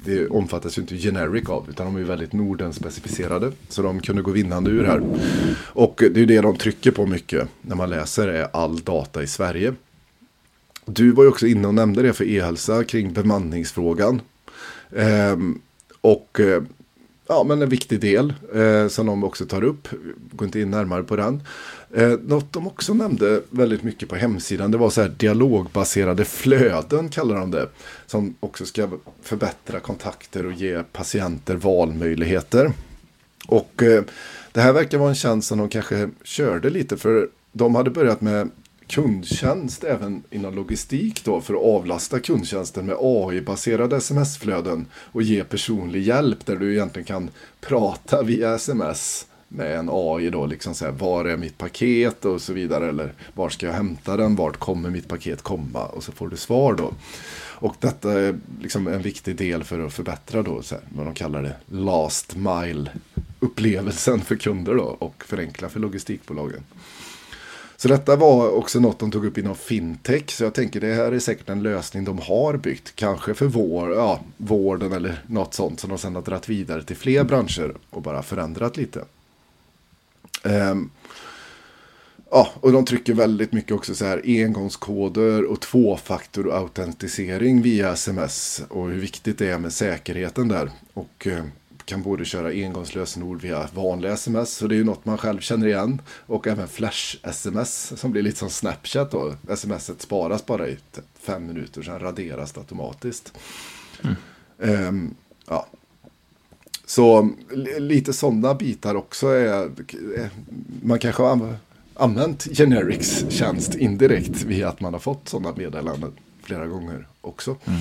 [SPEAKER 7] det omfattas ju inte generic av, utan de är ju väldigt Norden-specificerade. Så de kunde gå vinnande ur här. Och det är ju det de trycker på mycket när man läser är all data i Sverige. Du var ju också inne och nämnde det för e-hälsa kring bemanningsfrågan. Ehm, och ja, men en viktig del eh, som de också tar upp. Går inte in närmare på den. Eh, något de också nämnde väldigt mycket på hemsidan, det var så här dialogbaserade flöden kallar de det. Som också ska förbättra kontakter och ge patienter valmöjligheter. Och eh, det här verkar vara en tjänst som de kanske körde lite, för de hade börjat med kundtjänst även inom logistik då, för att avlasta kundtjänsten med A I-baserade sms-flöden och ge personlig hjälp där du egentligen kan prata via sms med en A I då, liksom så här, var är mitt paket och så vidare, eller var ska jag hämta den, vart kommer mitt paket komma, och så får du svar då. Och detta är liksom en viktig del för att förbättra då, så här, vad de kallar det, last mile upplevelsen för kunder då, och förenkla för logistikbolagen. Så detta var också något de tog upp inom fintech. Så jag tänker det här är säkert en lösning de har byggt. Kanske för vår, ja, vården eller något sånt som de sedan har dratt vidare till fler branscher och bara förändrat lite. Um, ja, och de trycker väldigt mycket också så här engångskoder och tvåfaktorautentisering via sms. Och hur viktigt det är med säkerheten där. Och uh, kan både köra engångslösenord via vanliga sms, så det är ju något man själv känner igen, och även flash-sms som blir lite som Snapchat då. Smset sparas bara i fem minuter, sen raderas det automatiskt. Mm. Um, ja. Så lite sådana bitar också är, man kanske har använt Generics tjänst indirekt via att man har fått sådana meddelanden flera gånger också. Mm.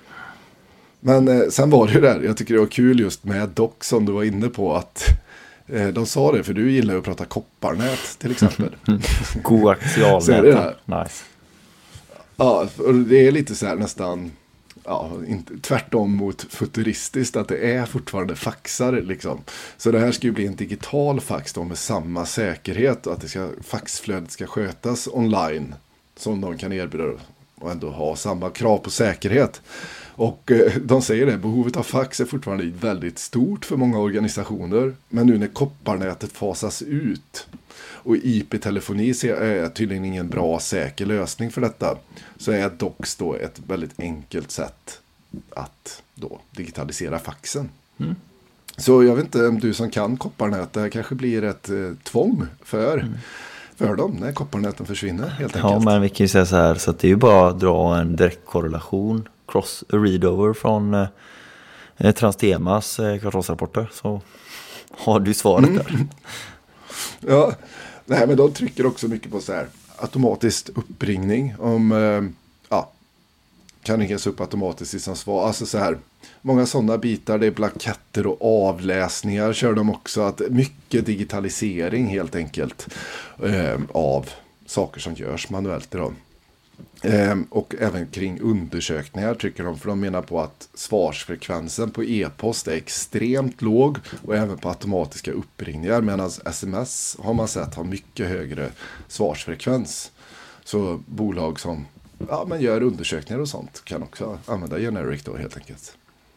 [SPEAKER 7] Men eh, sen var det ju där, jag tycker det var kul just med Doc som du var inne på, att eh, de sa det, för du gillar ju att prata kopparnät till exempel.
[SPEAKER 6] Koaxialnät. Nice.
[SPEAKER 7] Ja, och det är lite så här nästan, ja, inte, tvärtom mot futuristiskt, att det är fortfarande faxar liksom. Så det här ska ju bli en digital fax då med samma säkerhet, och att det ska, faxflödet ska skötas online som de kan erbjuda och ändå ha samma krav på säkerhet. Och eh, de säger det, behovet av fax är fortfarande väldigt stort för många organisationer. Men nu när kopparnätet fasas ut och I P-telefoni är tydligen ingen bra säker lösning för detta, så är Docs då ett väldigt enkelt sätt att då digitalisera faxen. Mm. Så jag vet inte om du som kan kopparnät, det här kanske blir ett eh, tvång för... Mm. för dem när kopparnäten försvinner helt enkelt.
[SPEAKER 6] Ja, men vi kan ju säga så här, så att det är ju bara att dra en direkt korrelation, cross readover från eh, Transtemas eh, kvartalsrapporter, så har du svaret mm. där.
[SPEAKER 7] Ja, nej, men de trycker också mycket på så här automatiskt uppringning om eh, ja, kan ringas upp automatiskt i som svar. Alltså så här, många sådana bitar, det är blanketter och avläsningar kör de också, att mycket digitalisering helt enkelt eh, av saker som görs manuellt idag. Eh, och även kring undersökningar tycker de, för de menar på att svarsfrekvensen på e-post är extremt låg och även på automatiska uppringningar, medan sms har man sett har mycket högre svarsfrekvens. Så bolag som ja, man gör undersökningar och sånt kan också använda Generic då helt enkelt.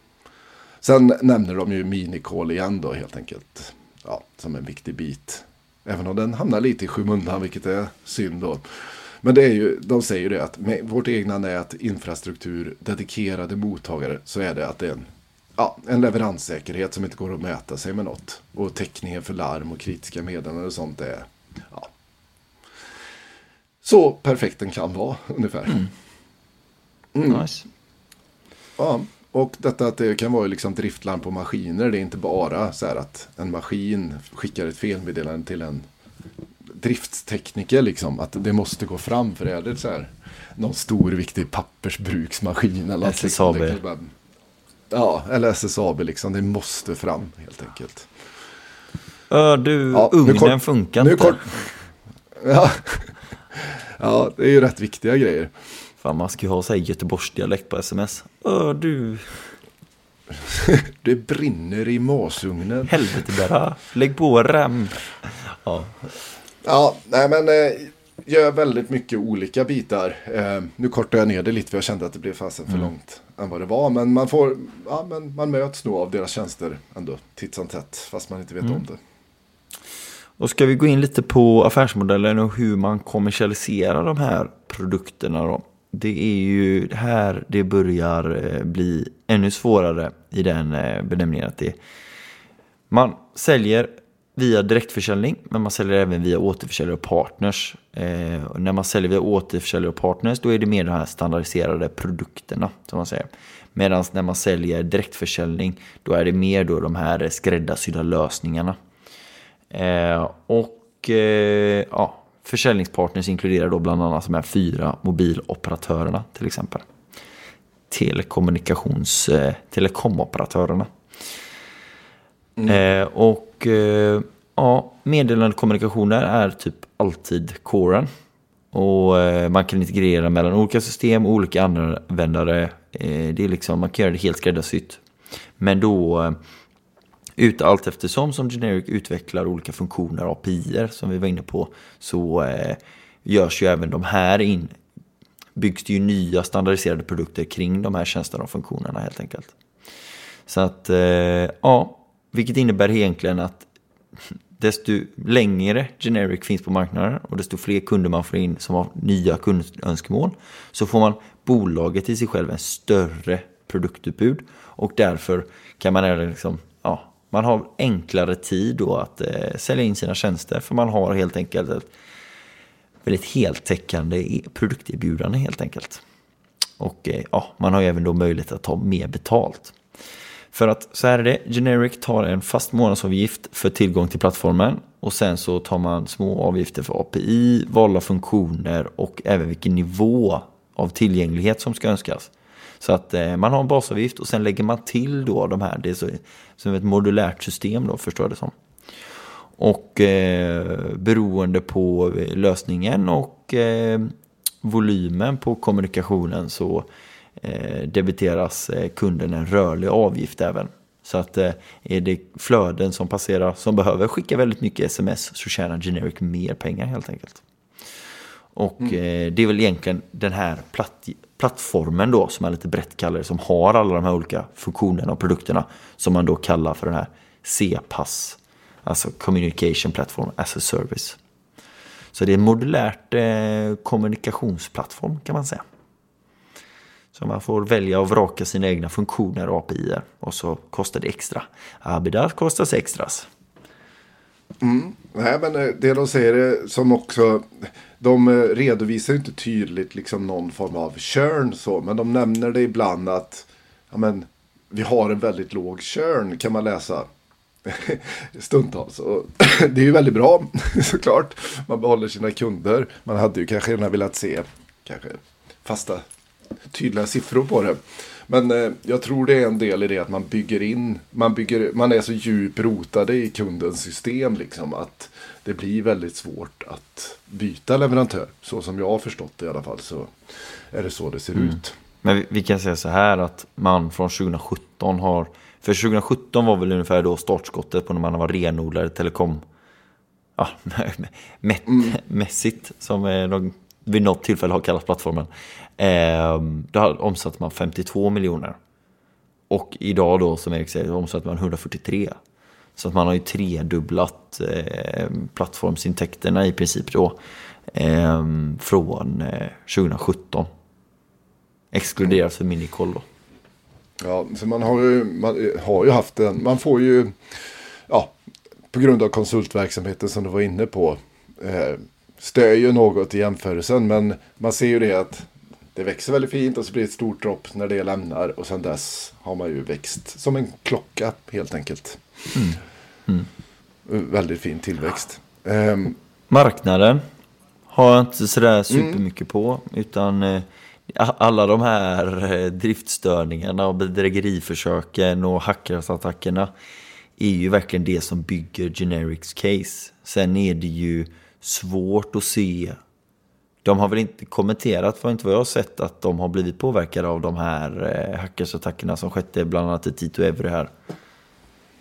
[SPEAKER 7] Sen nämner de ju minicall igen då helt enkelt, ja, som en viktig bit. Även om den hamnar lite i skymundan, vilket är synd då. Men det är ju, de säger ju det att med vårt egna nät, infrastruktur, dedikerade mottagare, så är det att det är en, ja, en leveranssäkerhet som inte går att mäta sig med något. Och täckningen för larm och kritiska meddelanden och sånt är ja, så perfekt den kan vara ungefär. Mm. Mm.
[SPEAKER 6] Nice.
[SPEAKER 7] Ja. Och detta att det kan vara liksom driftlarm på maskiner, det är inte bara så här att en maskin skickar ett felmeddelande till en driftstekniker liksom, att det måste gå fram, för det är det så här någon stor viktig pappersbruksmaskin eller
[SPEAKER 6] S S A B.
[SPEAKER 7] Bara, ja, eller S S A B liksom, det måste fram helt enkelt.
[SPEAKER 6] Ö, du, ja, ugnen kort, funkar inte. Kort,
[SPEAKER 7] ja. Ja, det är ju rätt viktiga grejer.
[SPEAKER 6] Fan, man ska ju ha så här Göteborgsdialekt på sms. Ö, du.
[SPEAKER 7] Det brinner i masugnen.
[SPEAKER 6] Helvete bara. Lägg på rem. Ja.
[SPEAKER 7] Ja, nej men eh, gör väldigt mycket olika bitar. Eh, nu kortar jag ner det lite för jag kände att det blev fasen för mm. långt än vad det var. Men man får, ja, men man möts nog av deras tjänster ändå titt som tätt, fast man inte vet mm. om det.
[SPEAKER 6] Och ska vi gå in lite på affärsmodellen och hur man kommersialiserar de här produkterna då? Det är ju här det börjar bli ännu svårare i den benämningen att det man säljer via direktförsäljning, men man säljer även via återförsäljare och partners. Eh, och när man säljer via återförsäljare och partners, då är det mer de här standardiserade produkterna som man säger. Medan när man säljer direktförsäljning, då är det mer då de här skräddarsydda lösningarna. Eh, och eh, ja, försäljningspartners inkluderar då bland annat de här fyra mobiloperatörerna till exempel. Telekommunikations eh, telekomoperatörerna. Mm. Eh, och eh, ja, meddelande kommunikationer är typ alltid coren. Och eh, man kan integrera mellan olika system och olika användare. Eh, det är liksom, man kan göra det helt skräddarsytt. Men då eh, ut allt eftersom som Generic utvecklar olika funktioner, A P I-er som vi var inne på, så eh, görs ju även de här in, byggs det ju nya standardiserade produkter kring de här tjänsterna och funktionerna helt enkelt. Så att eh, ja, vilket innebär egentligen att desto längre Generic finns på marknaden och desto fler kunder man får in som har nya kundönskemål, så får man bolaget i sig själv en större produktutbud, och därför kan man liksom, ja, man har enklare tid då att eh, sälja in sina tjänster, för man har helt enkelt ett väldigt heltäckande produkterbjudande helt enkelt. Och eh, ja, man har ju även då möjlighet att ta mer betalt. För att så här är det, Generic tar en fast månadsavgift för tillgång till plattformen, och sen så tar man små avgifter för A P I, valda funktioner och även vilken nivå av tillgänglighet som ska önskas. Så att eh, man har en basavgift och sen lägger man till då de här, det är så, som ett modulärt system då, förstår jag det som. Och eh, beroende på lösningen och eh, volymen på kommunikationen så eh, debiteras eh, kunden en rörlig avgift även. Så att eh, är det flöden som passerar som behöver skicka väldigt mycket sms, så tjänar Generic mer pengar helt enkelt. Och mm. eh, det är väl egentligen den här platt, plattformen då, som är lite brett kallad, som har alla de här olika funktionerna och produkterna, som man då kallar för den här C P A S, alltså Communication Platform as a Service. Så det är en modulärt eh, kommunikationsplattform kan man säga. Så man får välja och vraka sina egna funktioner och A P I-er, och så kostar det extra. Abidas kostar extras.
[SPEAKER 7] Mm. Nej, men det de säger är som också, de redovisar inte tydligt liksom någon form av churn så, men de nämner det ibland att ja, men, vi har en väldigt låg churn, kan man läsa stundtals. Och det är ju väldigt bra såklart. Man behåller sina kunder. Man hade ju kanske gärna velat se kanske fasta tydliga siffror på det. Men eh, jag tror det är en del i det att man bygger in, man, bygger, man är så djupt rotade i kundens system liksom, att det blir väldigt svårt att byta leverantör. Så som jag har förstått det i alla fall, så är det så det ser mm. ut.
[SPEAKER 6] Men vi, vi kan säga så här att man från tjugo sjutton har, för tjugo sjutton var väl ungefär då startskottet på när man var renodlad telekom, ja, mätt, mm. mässigt som är någon, vid något tillfälle har kallats plattformen. Eh, då omsatte man femtiotvå miljoner. Och idag då, som Erik säger, omsatte man hundrafyrtiotre. Så att man har ju tredubblat eh, plattformsintäkterna i princip då eh, från eh, tjugo sjutton. Exkluderat för Minicol då.
[SPEAKER 7] Ja, så man har ju, man har ju haft en, man får ju, ja, på grund av konsultverksamheten som du var inne på, eh, stör ju något i jämförelsen, men man ser ju det att det växer väldigt fint och så blir det ett stort dropp när det lämnar, och sen dess har man ju växt som en klocka helt enkelt. Mm. Mm. Väldigt fin tillväxt. Um,
[SPEAKER 6] Marknaden har jag inte sådär supermycket mm. på, utan eh, alla de här eh, driftstörningarna och bedrägeriförsöken och hackersattackerna är ju verkligen det som bygger Generics case. Sen är det ju svårt att se. De har väl inte kommenterat, för inte vad jag har sett, att de har blivit påverkade av de här eh, hackersattackerna som skedde bland annat i Tito Evry här.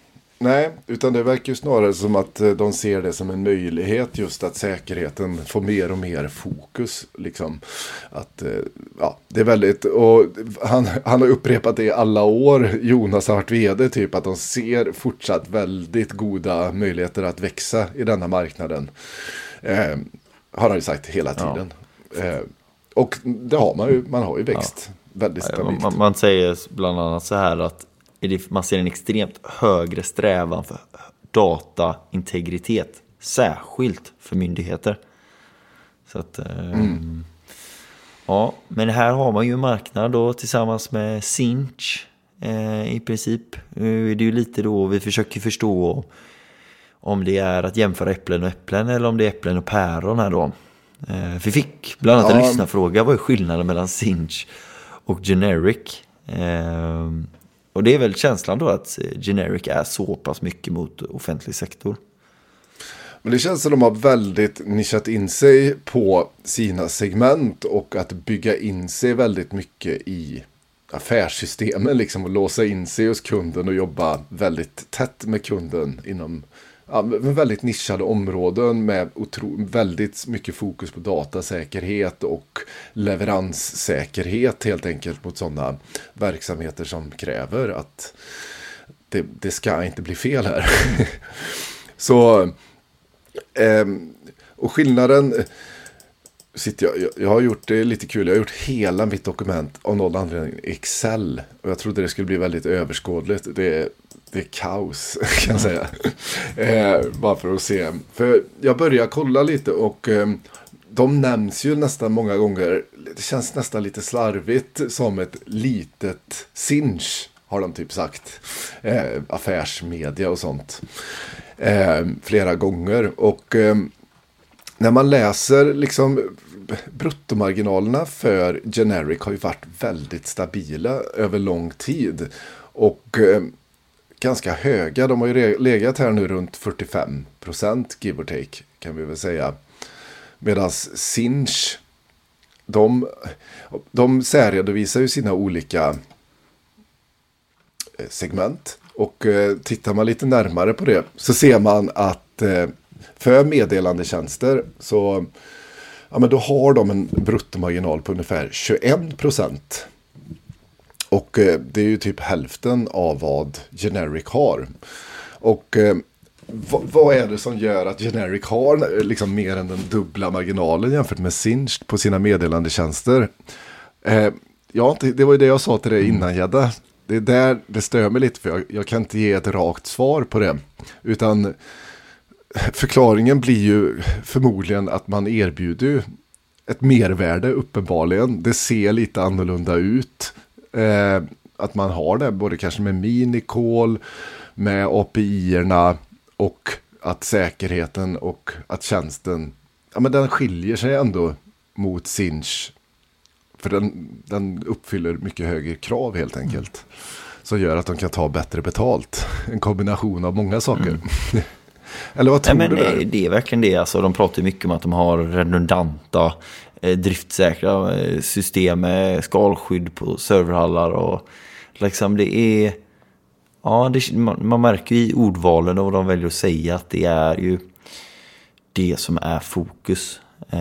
[SPEAKER 7] Nej, utan det verkar ju snarare som att de ser det som en möjlighet just att säkerheten får mer och mer fokus. Liksom. Att, ja, det är väldigt, och han, han har upprepat det i alla år, Jonas har varit vd, typ att de ser fortsatt väldigt goda möjligheter att växa i denna marknaden. Eh, har han ju sagt hela tiden. Ja. Eh, och det har man ju, man har ju växt ja. väldigt stabilt.
[SPEAKER 6] Man, man säger bland annat så här att man ser en extremt högre strävan för dataintegritet, särskilt för myndigheter. Så att, mm. ja, men här har man ju en marknad då tillsammans med Sinch eh, i princip. Nu är det ju lite då vi försöker förstå om det är att jämföra äpplen och äpplen eller om det är äpplen och päron här då. Eh, vi fick bland annat ja. en lyssnarfråga, vad är skillnaden mellan Sinch och Generic? Eh, Och det är väl känslan då att Generic är så pass mycket mot offentlig sektor.
[SPEAKER 7] Men det känns som de har väldigt nischat in sig på sina segment och att bygga in sig väldigt mycket i affärssystemen liksom och låsa in sig hos kunden och jobba väldigt tätt med kunden inom ja, väldigt nischade områden med otro, väldigt mycket fokus på datasäkerhet och leveranssäkerhet helt enkelt mot sådana verksamheter som kräver att det, det ska inte bli fel här. Så eh, och skillnaden sitter jag, jag, jag har gjort det lite kul, jag har gjort hela mitt dokument av någon anledning i Excel och jag trodde det skulle bli väldigt överskådligt. Det är Det är kaos kan jag säga. eh, bara för att se. För jag börjar kolla lite och eh, de nämns ju nästan många gånger. Det känns nästan lite slarvigt som ett litet Sinch har de typ sagt. Eh, affärsmedia och sånt. Eh, flera gånger. Och eh, när man läser liksom bruttomarginalerna för Generic har ju varit väldigt stabila över lång tid. Och eh, ganska höga. De har ju legat här nu runt fyrtiofem procent give or take kan vi väl säga. Medan Sinch de, de särredovisar ju sina olika segment och eh, tittar man lite närmare på det så ser man att eh, för meddelandetjänster så ja, men då har de en bruttomarginal på ungefär tjugoen procent. Och eh, det är ju typ hälften av vad Generic har. Och eh, v- vad är det som gör att Generic har liksom mer än den dubbla marginalen jämfört med Sinch på sina meddelandetjänster? Eh, ja, det, det var ju det jag sa till dig innan, Gedda. Det är där det stör mig lite för jag, jag kan inte ge ett rakt svar på det. Utan förklaringen blir ju förmodligen att man erbjuder ett mervärde uppenbarligen. Det ser lite annorlunda ut. Eh, att man har det både kanske med minicall, med A P I-erna och att säkerheten och att tjänsten, ja men den skiljer sig ändå mot Sinch för den, den uppfyller mycket högre krav helt enkelt. Mm. Som gör att de kan ta bättre betalt. En kombination av många saker. Mm. Eller vad tror
[SPEAKER 6] Nej, men
[SPEAKER 7] du där?
[SPEAKER 6] Det, det är verkligen det. Alltså, de pratar mycket om att de har redundanta eh, driftsäkra eh, system med skalskydd på serverhallar och liksom det är ja, det, man, man märker i ordvalen och vad de väljer att säga att det är ju det som är fokus.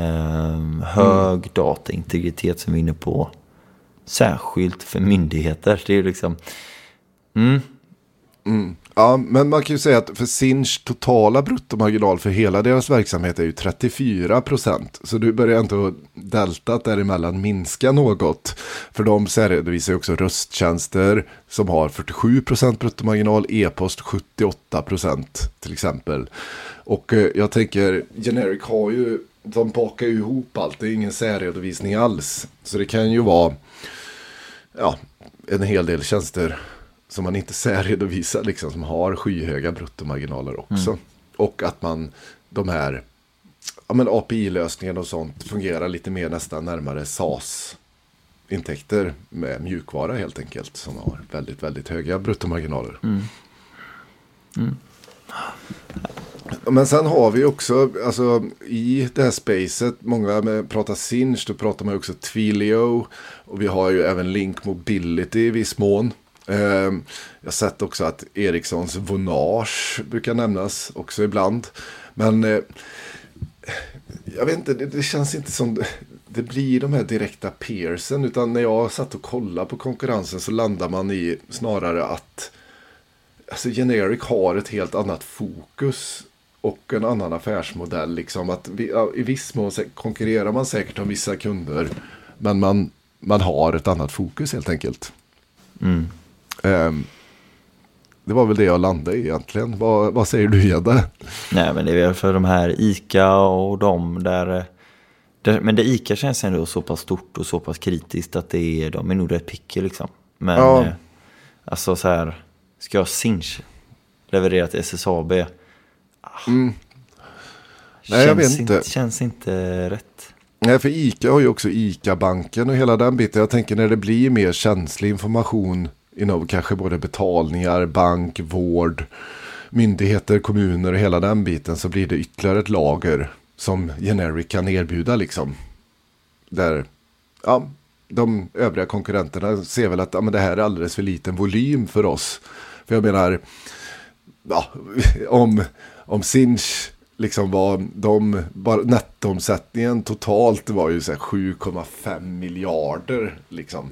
[SPEAKER 6] Eh, hög mm. dataintegritet som vi är inne på. Särskilt för myndigheter. Det är liksom mm.
[SPEAKER 7] Mm. Ja, men man kan ju säga att för Sinch totala bruttomarginal för hela deras verksamhet är ju trettiofyra procent. Så du börjar inte deltat däremellan minska något. För de särredovisar ju också rösttjänster som har fyrtiosju procent bruttomarginal, e-post sjuttioåtta procent till exempel. Och eh, jag tänker, Generic har ju, de bakar ju ihop allt, det är ingen särredovisning alls. Så det kan ju vara ja, en hel del tjänster som man inte särredovisar liksom, som har skyhöga bruttomarginaler också. Mm. Och att man, de här ja, men A P I-lösningen och sånt fungerar lite mer nästan närmare SaaS-intäkter med mjukvara helt enkelt, som har väldigt, väldigt höga bruttomarginaler. Mm. Mm. Men sen har vi också, alltså i det här spacet, många med, pratar Sinch, då pratar man också Twilio och vi har ju även Link Mobility i viss mån. Eh, jag har sett också att Ericssons Vonage brukar nämnas också ibland. Men eh, jag vet inte, det, det känns inte som det, det blir de här direkta peersen, utan när jag satt och kollade på konkurrensen så landar man i snarare att alltså Generic har ett helt annat fokus och en annan affärsmodell. Liksom att vi, ja, i viss mån konkurrerar man säkert om vissa kunder, men man, man har ett annat fokus helt enkelt.
[SPEAKER 6] Mm.
[SPEAKER 7] Um, det var väl det jag landade i egentligen. Vad, vad säger du, Gedde?
[SPEAKER 6] Nej, men det är väl för de här ICA och de där, där... Men det ICA känns ändå så pass stort och så pass kritiskt att det är, de är nog rätt picky liksom. Men
[SPEAKER 7] ja.
[SPEAKER 6] eh, alltså så här, ska jag Sinch leverera till S S A B? Ah,
[SPEAKER 7] mm. Nej, jag vet
[SPEAKER 6] inte.
[SPEAKER 7] inte.
[SPEAKER 6] Känns inte rätt.
[SPEAKER 7] Nej, för ICA har ju också ICA-banken och hela den biten. Jag tänker när det blir mer känslig information inom kanske både betalningar, bank, vård, myndigheter, kommuner och hela den biten, så blir det ytterligare ett lager som Generic kan erbjuda liksom. Där, ja, de övriga konkurrenterna ser väl att ja, men det här är alldeles för liten volym för oss. För jag menar, ja, om, om Sinch liksom var, de, bara nettoomsättningen totalt var ju så här sju komma fem miljarder liksom.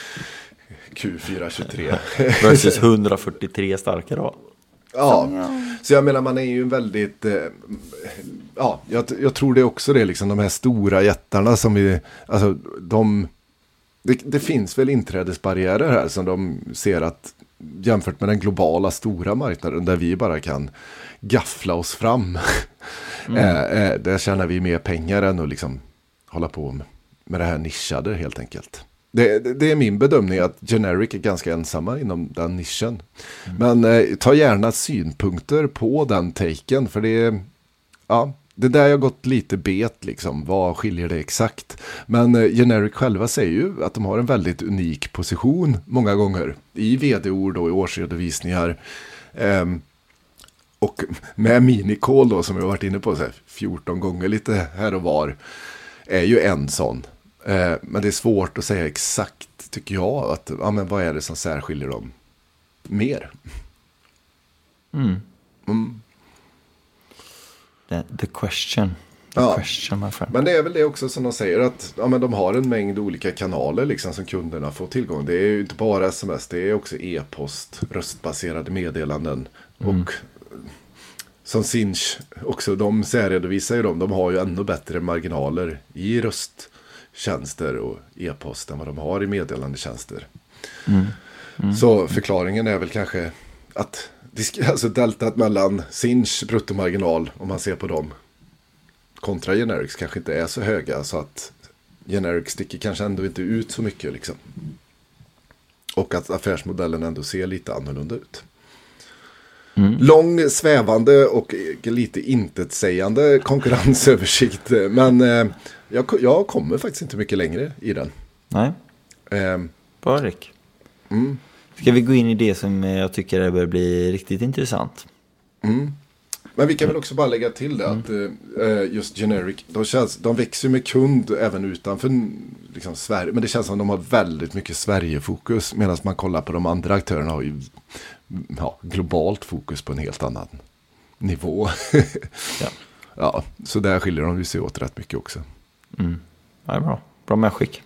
[SPEAKER 7] Q fyra tjugotre.
[SPEAKER 6] Versus hundrafyrtiotre starka då.
[SPEAKER 7] Ja, så jag menar man är ju en väldigt, eh, ja, jag, jag tror det är också det liksom, de här stora jättarna som vi, alltså de, det, det finns väl inträdesbarriärer här som de ser att jämfört med den globala stora marknaden där vi bara kan gaffla oss fram. Mm. eh, eh, där tjänar vi mer pengar än att liksom hålla på med, med det här nischade helt enkelt. Det, det, det är min bedömning att Generic är ganska ensamma inom den nischen. Mm. Men eh, ta gärna synpunkter på den taken, för det är, ja, det där jag gått lite bet liksom. Vad skiljer det exakt? Men eh, Generic själva säger ju att de har en väldigt unik position många gånger i vd-ord och i årsredovisningar. Eh, och med minicall då, som jag har varit inne på så här fjorton gånger lite här och var, är ju en sån. Eh, men det är svårt att säga exakt, tycker jag, att ja, men vad är det som särskiljer dem mer?
[SPEAKER 6] Mm.
[SPEAKER 7] Mm.
[SPEAKER 6] The, the question. The
[SPEAKER 7] ja.
[SPEAKER 6] question, my friend.
[SPEAKER 7] Men det är väl det också som de säger, att ja, men de har en mängd olika kanaler liksom, som kunderna får tillgång. Det är ju inte bara sms, det är också e-post, röstbaserade meddelanden. Mm. Och som Sinch också, de särredovisar ju dem. De har ju ännu bättre marginaler i rösttjänster och e-post än vad de har i meddelandetjänster. Mm. Mm. Så förklaringen är väl kanske att alltså deltat mellan Sinch bruttomarginal, om man ser på dem, kontra Generics kanske inte är så höga, så att Generics sticker kanske ändå inte ut så mycket liksom. Och att affärsmodellen ändå ser lite annorlunda ut. Mm. Lång, svävande och lite intetsägande konkurrensöversikt. Men eh, jag, jag kommer faktiskt inte mycket längre i den.
[SPEAKER 6] Nej,
[SPEAKER 7] eh,
[SPEAKER 6] bra Rick. Mm. Ska vi gå in i det som jag tycker det börjar bli riktigt intressant?
[SPEAKER 7] Mm. Men vi kan väl också bara lägga till det, mm. att eh, just Generic, de, känns, de växer med kund även utanför liksom, Sverige. Men det känns som de har väldigt mycket Sverige-fokus, medan man kollar på de andra aktörerna har ju ja, globalt fokus på en helt annan nivå. ja. ja, så där skiljer de sig åt rätt mycket också.
[SPEAKER 6] Mm. Ja, det är bra. Bra medskick.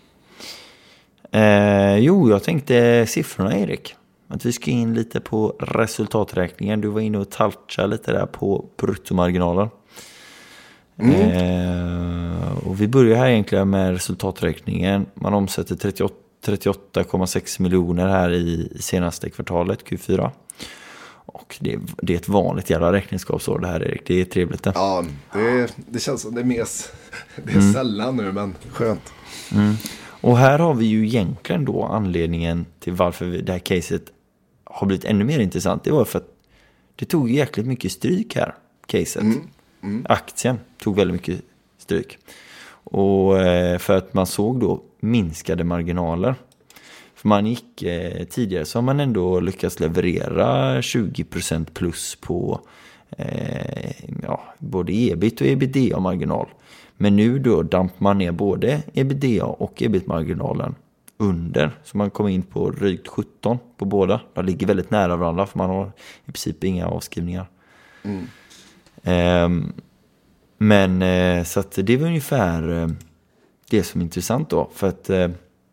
[SPEAKER 6] Eh, jo, jag tänkte siffrorna, Erik. Att vi ska in lite på resultaträkningen. Du var inne och touchade lite där på bruttomarginalen. Mm. Eh, och vi börjar här egentligen med resultaträkningen. Man omsätter trettioåtta komma sex miljoner här i senaste kvartalet, Q fyra. Och det är, det är ett vanligt jävla räkningsskapsår det här, Erik. Det är trevligt det.
[SPEAKER 7] Ja, det, det känns som det är mes. Det är mm. sällan nu, men skönt.
[SPEAKER 6] Mm. Och här har vi ju egentligen då anledningen till varför vi, det här caset har blivit ännu mer intressant. Det var för att det tog jäkligt mycket stryk här, caset. Mm. Mm. Aktien tog väldigt mycket stryk. Och för att man såg då minskade marginaler. För man gick eh, tidigare så har man ändå lyckats leverera tjugo procent plus på eh, ja, både E B I T och EBITDA-marginal. Men nu då dampar man ner både EBITDA och E B I T-marginalen under. Så man kommer in på drygt sjutton på båda. De ligger väldigt nära varandra för man har i princip inga avskrivningar. Mm. Eh, men eh, så att det var ungefär eh, det som är intressant då. För att eh,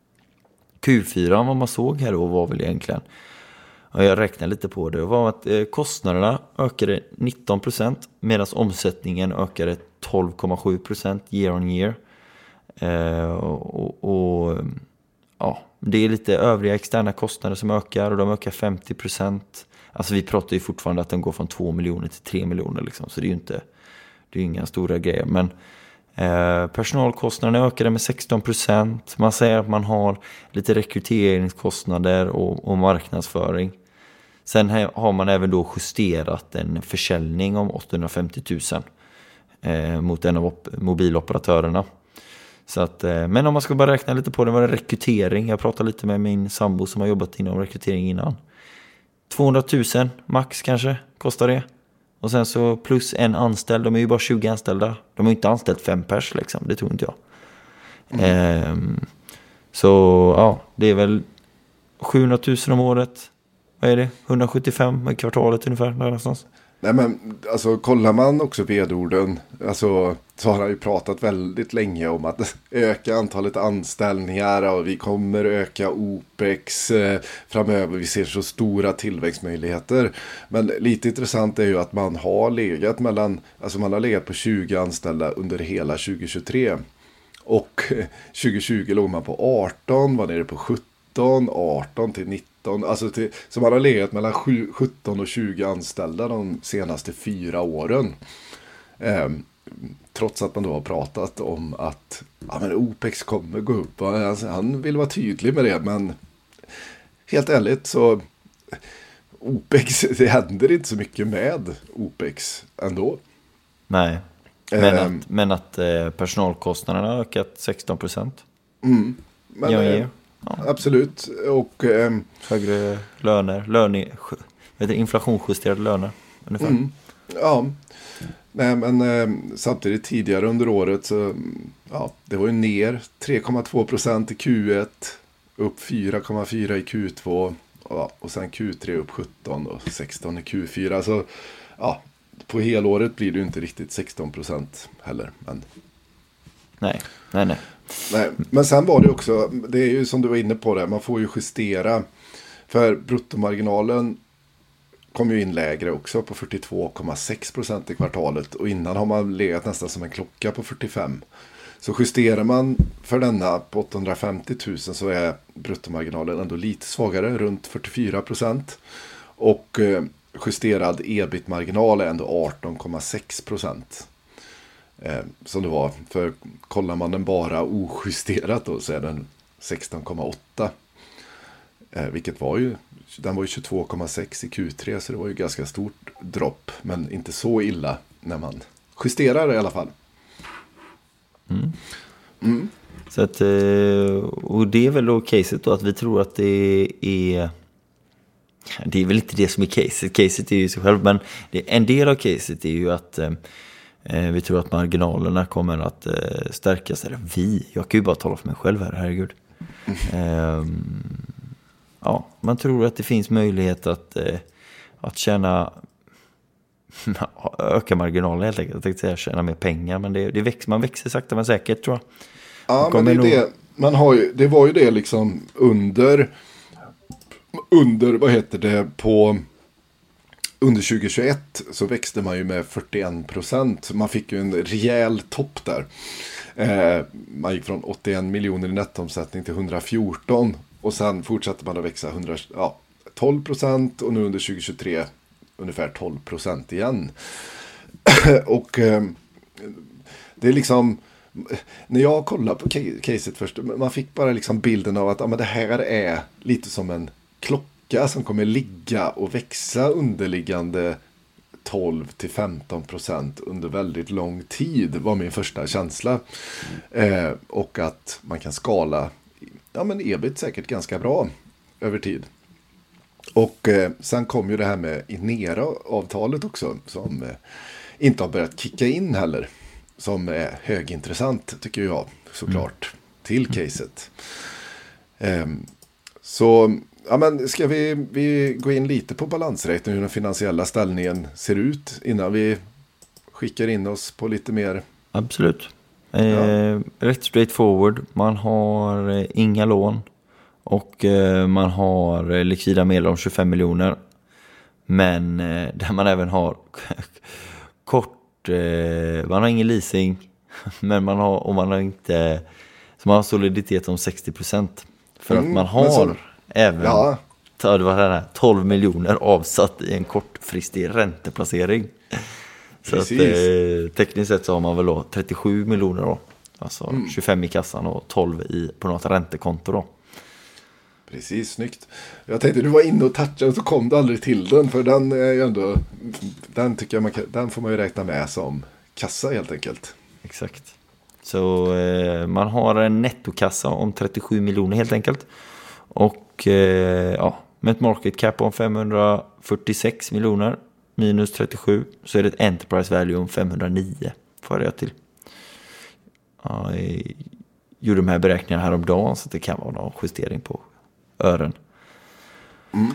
[SPEAKER 6] Q fyra, vad man såg här då, var väl egentligen, och jag räknade lite på det, var att eh, kostnaderna ökade nitton procent medan omsättningen ökade tolv komma sju procent year on year. Eh, och, och ja, det är lite övriga externa kostnader som ökar, och de ökar femtio procent. Alltså vi pratar ju fortfarande att den går från två miljoner till tre miljoner liksom, så det är ju inte, det är inga stora grejer. Men eh, personalkostnaderna ökade med sexton procent. Man säger att man har lite rekryteringskostnader och, och marknadsföring. Sen har man även då justerat en försäljning om åttahundrafemtio tusen eh, mot en av mobiloperatörerna. Så att, eh, men om man ska bara räkna lite på det, var det rekrytering. Jag pratade lite med min sambo som har jobbat inom rekrytering innan. tvåhundratusen max kanske kostar det. Och sen så plus en anställd, de är ju bara tjugo anställda. De har ju inte anställt fem pers liksom, det tror inte jag. Mm. Eh, så ja, det är väl sjuhundratusen om året. Vad är det? hundrasjuttiofem i kvartalet ungefär, där någonstans.
[SPEAKER 7] Nej men, alltså kollar man också vd-orden, alltså så har han ju pratat väldigt länge om att öka antalet anställningar och vi kommer öka OPEX eh, framöver, vi ser så stora tillväxtmöjligheter. Men lite intressant är ju att man har legat mellan, alltså man har legat på tjugo anställda under hela tjugohundratjugotre. Och tjugohundratjugo låg man på arton, var nere på sjutton, arton till nitton. Alltså till, så man har legat mellan sjutton och tjugo anställda de senaste fyra åren. Eh, trots att man då har pratat om att ja, men OPEX kommer gå upp. Alltså, han vill vara tydlig med det, men helt ärligt så OPEX, det händer inte så mycket med OPEX ändå.
[SPEAKER 6] Nej, men eh, att, men att eh, personalkostnaderna har ökat sexton procent.
[SPEAKER 7] Mm, men
[SPEAKER 6] ja,
[SPEAKER 7] eh, ja. Absolut. Och eh,
[SPEAKER 6] högre löner, löne, vet du, inflationsjusterade löner ungefär. Mm,
[SPEAKER 7] ja. Nej, men eh, samtidigt tidigare under året så ja, det var ju ner tre komma två procent i Q ett, upp fyra komma fyra i Q två ja, och sen Q tre upp sjutton och sexton i Q fyra. Så ja, på helåret blir det ju inte riktigt sexton procent heller. Men...
[SPEAKER 6] Nej, nej, nej.
[SPEAKER 7] Nej, men sen var det också, det är ju som du var inne på det, man får ju justera, för bruttomarginalen kom ju in lägre också på fyrtiotvå komma sex procent i kvartalet, och innan har man legat nästan som en klocka på fyrtiofem. Så justerar man för denna på åttahundrafemtio tusen så är bruttomarginalen ändå lite svagare, runt fyrtiofyra procent, och eh, justerad ebit-marginal är ändå arton komma sex procent. Eh, som det var, för kollar man den bara ojusterat då så är den sexton komma åtta, eh, vilket var ju, den var ju tjugotvå komma sex i Q tre, så det var ju ganska stort dropp, men inte så illa när man justerar i alla fall.
[SPEAKER 6] Mm. Mm. Så att, och det är väl då caset då, att vi tror att det är, det är väl inte det som är caset, caset är ju sig själv, men det, en del av caset är ju att eh, vi tror att marginalerna kommer att eh, stärkas, eller vi, jag kan ju bara tala för mig själv här, herregud. Mm. Eh, ja, man tror att det finns möjlighet att, eh, att tjäna, öka marginalen helt enkelt, jag tänkte säga tjäna mer pengar, men det, det växer, man växer sakta men säkert tror jag.
[SPEAKER 7] Ja, men det, är nog... det, man har ju, det var ju det liksom under, under vad heter det, på under tjugohundratjugoett så växte man ju med fyrtioen procent. Man fick ju en rejäl topp där. Eh, man gick från åttioen miljoner i nettomsättning till hundrafjorton, och sen fortsatte man att växa hundra, ja, tolv procent, och nu under tjugohundratjugotre ungefär tolv procent igen. Och eh, det är liksom, när jag kollade på caset först, man fick bara liksom bilden av att ja, men det här är lite som en klocka som kommer ligga och växa underliggande tolv till femton procent under väldigt lång tid, var min första känsla. Eh, och att man kan skala, ja men ebit säkert ganska bra över tid. Och eh, sen kom ju det här med Inera-avtalet också, som eh, inte har börjat kicka in heller, som är högintressant tycker jag såklart, mm. till caset. Um, så ja, men ska vi, vi gå in lite på balansräkningen, hur den finansiella ställningen ser ut innan vi skickar in oss på lite mer?
[SPEAKER 6] Absolut. Eh,
[SPEAKER 7] Ja.
[SPEAKER 6] Rätt straight forward. Man har eh, inga lån och eh, man har eh, likvida medel om tjugofem miljoner. Men eh, där man även har kort, eh, man har ingen leasing, men man har, och man har inte, så man har soliditet om sextio procent. För
[SPEAKER 7] Mm,
[SPEAKER 6] att man
[SPEAKER 7] men
[SPEAKER 6] har
[SPEAKER 7] så-
[SPEAKER 6] även
[SPEAKER 7] Ja.
[SPEAKER 6] ta- det var det här, tolv miljoner avsatt i en kortfristig ränteplacering. Så att,
[SPEAKER 7] Precis.
[SPEAKER 6] eh, tekniskt sett så har man väl då trettiosju miljoner då. Alltså
[SPEAKER 7] Mm.
[SPEAKER 6] tjugofem i kassan och tolv i, på något räntekonto då.
[SPEAKER 7] Precis, snyggt. Jag tänkte du var inne och touchade och så kom du aldrig till den. För den är ju ändå, den tycker jag man kan, den får man ju räkna med som kassa helt enkelt.
[SPEAKER 6] Exakt. Så eh, man har en nettokassa om trettiosju miljoner helt enkelt. Och eh, ja, med ett market cap om femhundrafyrtiosex miljoner minus trettiosju så är det ett enterprise value om femhundranio. Får jag till. Ja, jag gjorde de här beräkningarna här om dagen så det kan vara någon justering på ören.
[SPEAKER 7] Mm.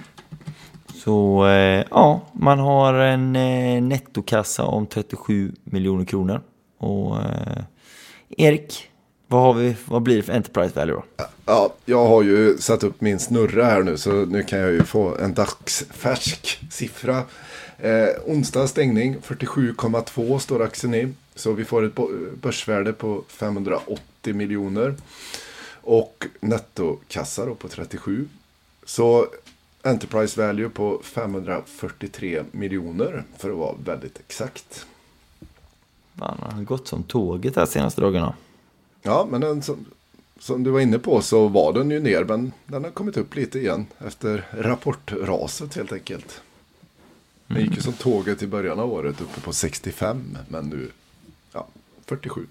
[SPEAKER 6] Så eh, ja, man har en eh, nettokassa om trettiosju miljoner kronor. Och eh, Erik, vad har vi, vad blir det för enterprise value då?
[SPEAKER 7] Ja, jag har ju satt upp min snurra här nu så nu kan jag ju få en dagsfärsk siffra. Eh, onsdag stängning fyrtiosju komma två står aktien i. Så vi får ett bo- börsvärde på femhundraåttio miljoner. Och nettokassa då på trettiosju. Så enterprise value på femhundrafyrtiotre miljoner för att vara väldigt exakt.
[SPEAKER 6] Man har gått som tåget här senaste dagarna.
[SPEAKER 7] Ja, men den som, som du var inne på så var den ju ner, men den har kommit upp lite igen efter rapportraset helt enkelt. Den gick ju som tåget i början av året uppe på sextiofem, men nu ja, fyrtiosju.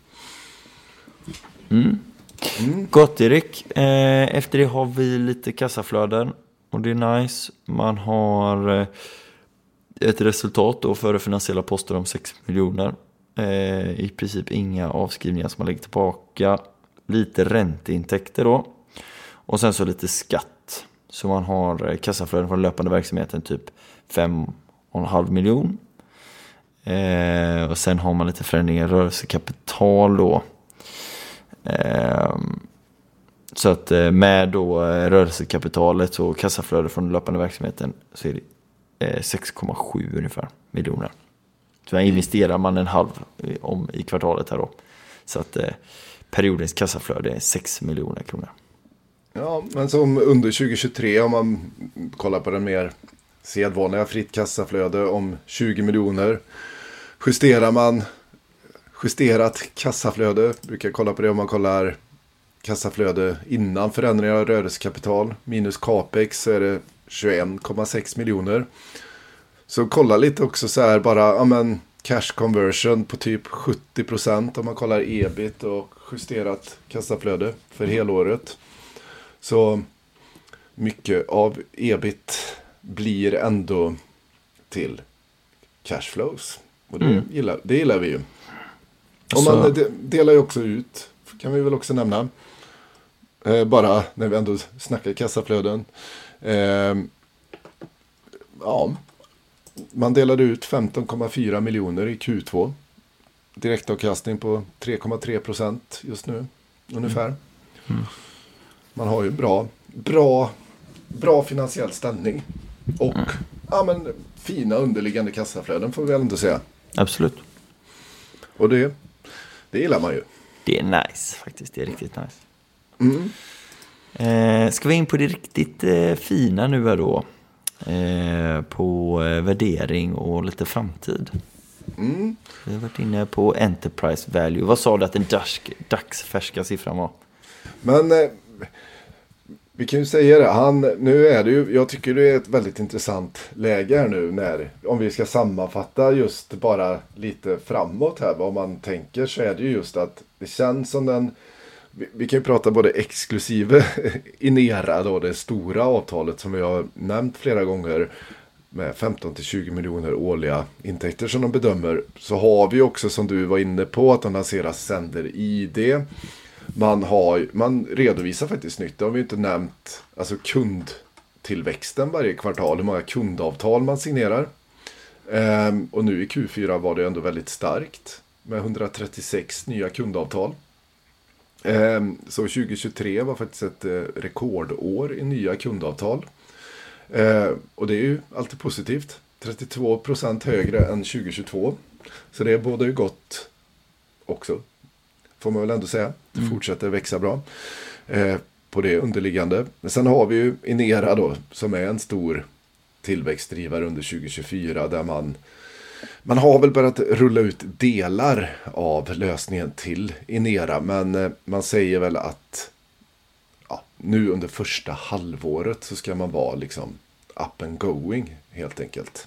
[SPEAKER 6] Mm.
[SPEAKER 7] Mm.
[SPEAKER 6] Gott Erik. Eh, efter det har vi lite kassaflöden och det är nice. Man har eh, ett resultat då för finansiella poster om sex miljoner. Eh, I princip inga avskrivningar som man lägger tillbaka. Lite ränteintäkter då. Och sen så lite skatt. Så man har eh, kassaflöden från löpande verksamheten typ fem och en halv miljon. Eh, och sen har man lite förändringar i rörelsekapital då. Eh, så att eh, med då eh, rörelsekapitalet och kassaflödet från löpande verksamheten så är det eh, sex komma sju ungefär miljoner. Så här investerar man en halv i, om i kvartalet här då. Så att eh, periodens kassaflöde är sex miljoner kronor.
[SPEAKER 7] Ja, men som under tjugohundratjugotre om man kollar på den mer sedvanliga fritt kassaflöde om tjugo miljoner. Justerar man justerat kassaflöde, brukar kolla på det om man kollar kassaflöde innan förändringar av rörelsekapital minus capex så är det tjugoett komma sex miljoner. Så kolla lite också så här bara, ja men cash conversion på typ sjuttio procent om man kollar ebit och justerat kassaflöde för helåret. Så mycket av ebit blir ändå till cashflows. Och det,
[SPEAKER 6] Mm.
[SPEAKER 7] gillar, det gillar vi ju. Och
[SPEAKER 6] Så-
[SPEAKER 7] man de, delar ju också ut, kan vi väl också nämna. Eh, bara när vi ändå snackar kassaflöden. Eh, ja, man delade ut femton komma fyra miljoner i Q två. Direktavkastning på tre komma tre procent just nu ungefär.
[SPEAKER 6] Mm.
[SPEAKER 7] Man har ju bra, bra, bra finansiell ställning. Och
[SPEAKER 6] Mm.
[SPEAKER 7] ja, men, fina underliggande kassaflöden får vi väl ändå säga.
[SPEAKER 6] Absolut.
[SPEAKER 7] Och det, det gillar man ju.
[SPEAKER 6] Det är nice faktiskt. Det är riktigt nice.
[SPEAKER 7] Mm.
[SPEAKER 6] Eh, ska vi in på det riktigt eh, fina nu här då? Eh, på eh, värdering och lite framtid.
[SPEAKER 7] Mm.
[SPEAKER 6] Vi har varit inne på enterprise value. Vad sa du att den dags, dagsfärska siffran var?
[SPEAKER 7] Men eh, vi kan ju säga det. Han, nu är det ju, jag tycker det är ett väldigt intressant läge här nu när, om vi ska sammanfatta just bara lite framåt här, vad man tänker, så är det ju just att det känns som den, vi, vi kan ju prata både exklusive Inera då, det stora avtalet som vi har nämnt flera gånger med femton till tjugo miljoner årliga intäkter som de bedömer, så har vi också som du var inne på att de lanserar Sender I D. man, har, man redovisar faktiskt nytt. Det har vi inte nämnt. Alltså kundtillväxten varje kvartal. Hur många kundavtal man signerar. Ehm, och nu i Q fyra var det ändå väldigt starkt. Med hundratrettiosex nya kundavtal. Ehm, så tjugohundratjugotre var faktiskt ett eh, rekordår i nya kundavtal. Ehm, och det är ju alltid positivt. trettiotvå procent högre än tjugohundratjugotvå. Så det är både ju gott också. Får man väl ändå säga. Det
[SPEAKER 6] Mm.
[SPEAKER 7] fortsätter växa bra. Eh, på det underliggande. Men sen har vi ju Inera då. Som är en stor tillväxtdrivare under tjugohundratjugofyra. Där man, man har väl börjat rulla ut delar av lösningen till Inera. Men eh, man säger väl att ja, nu under första halvåret så ska man vara liksom up and going helt enkelt.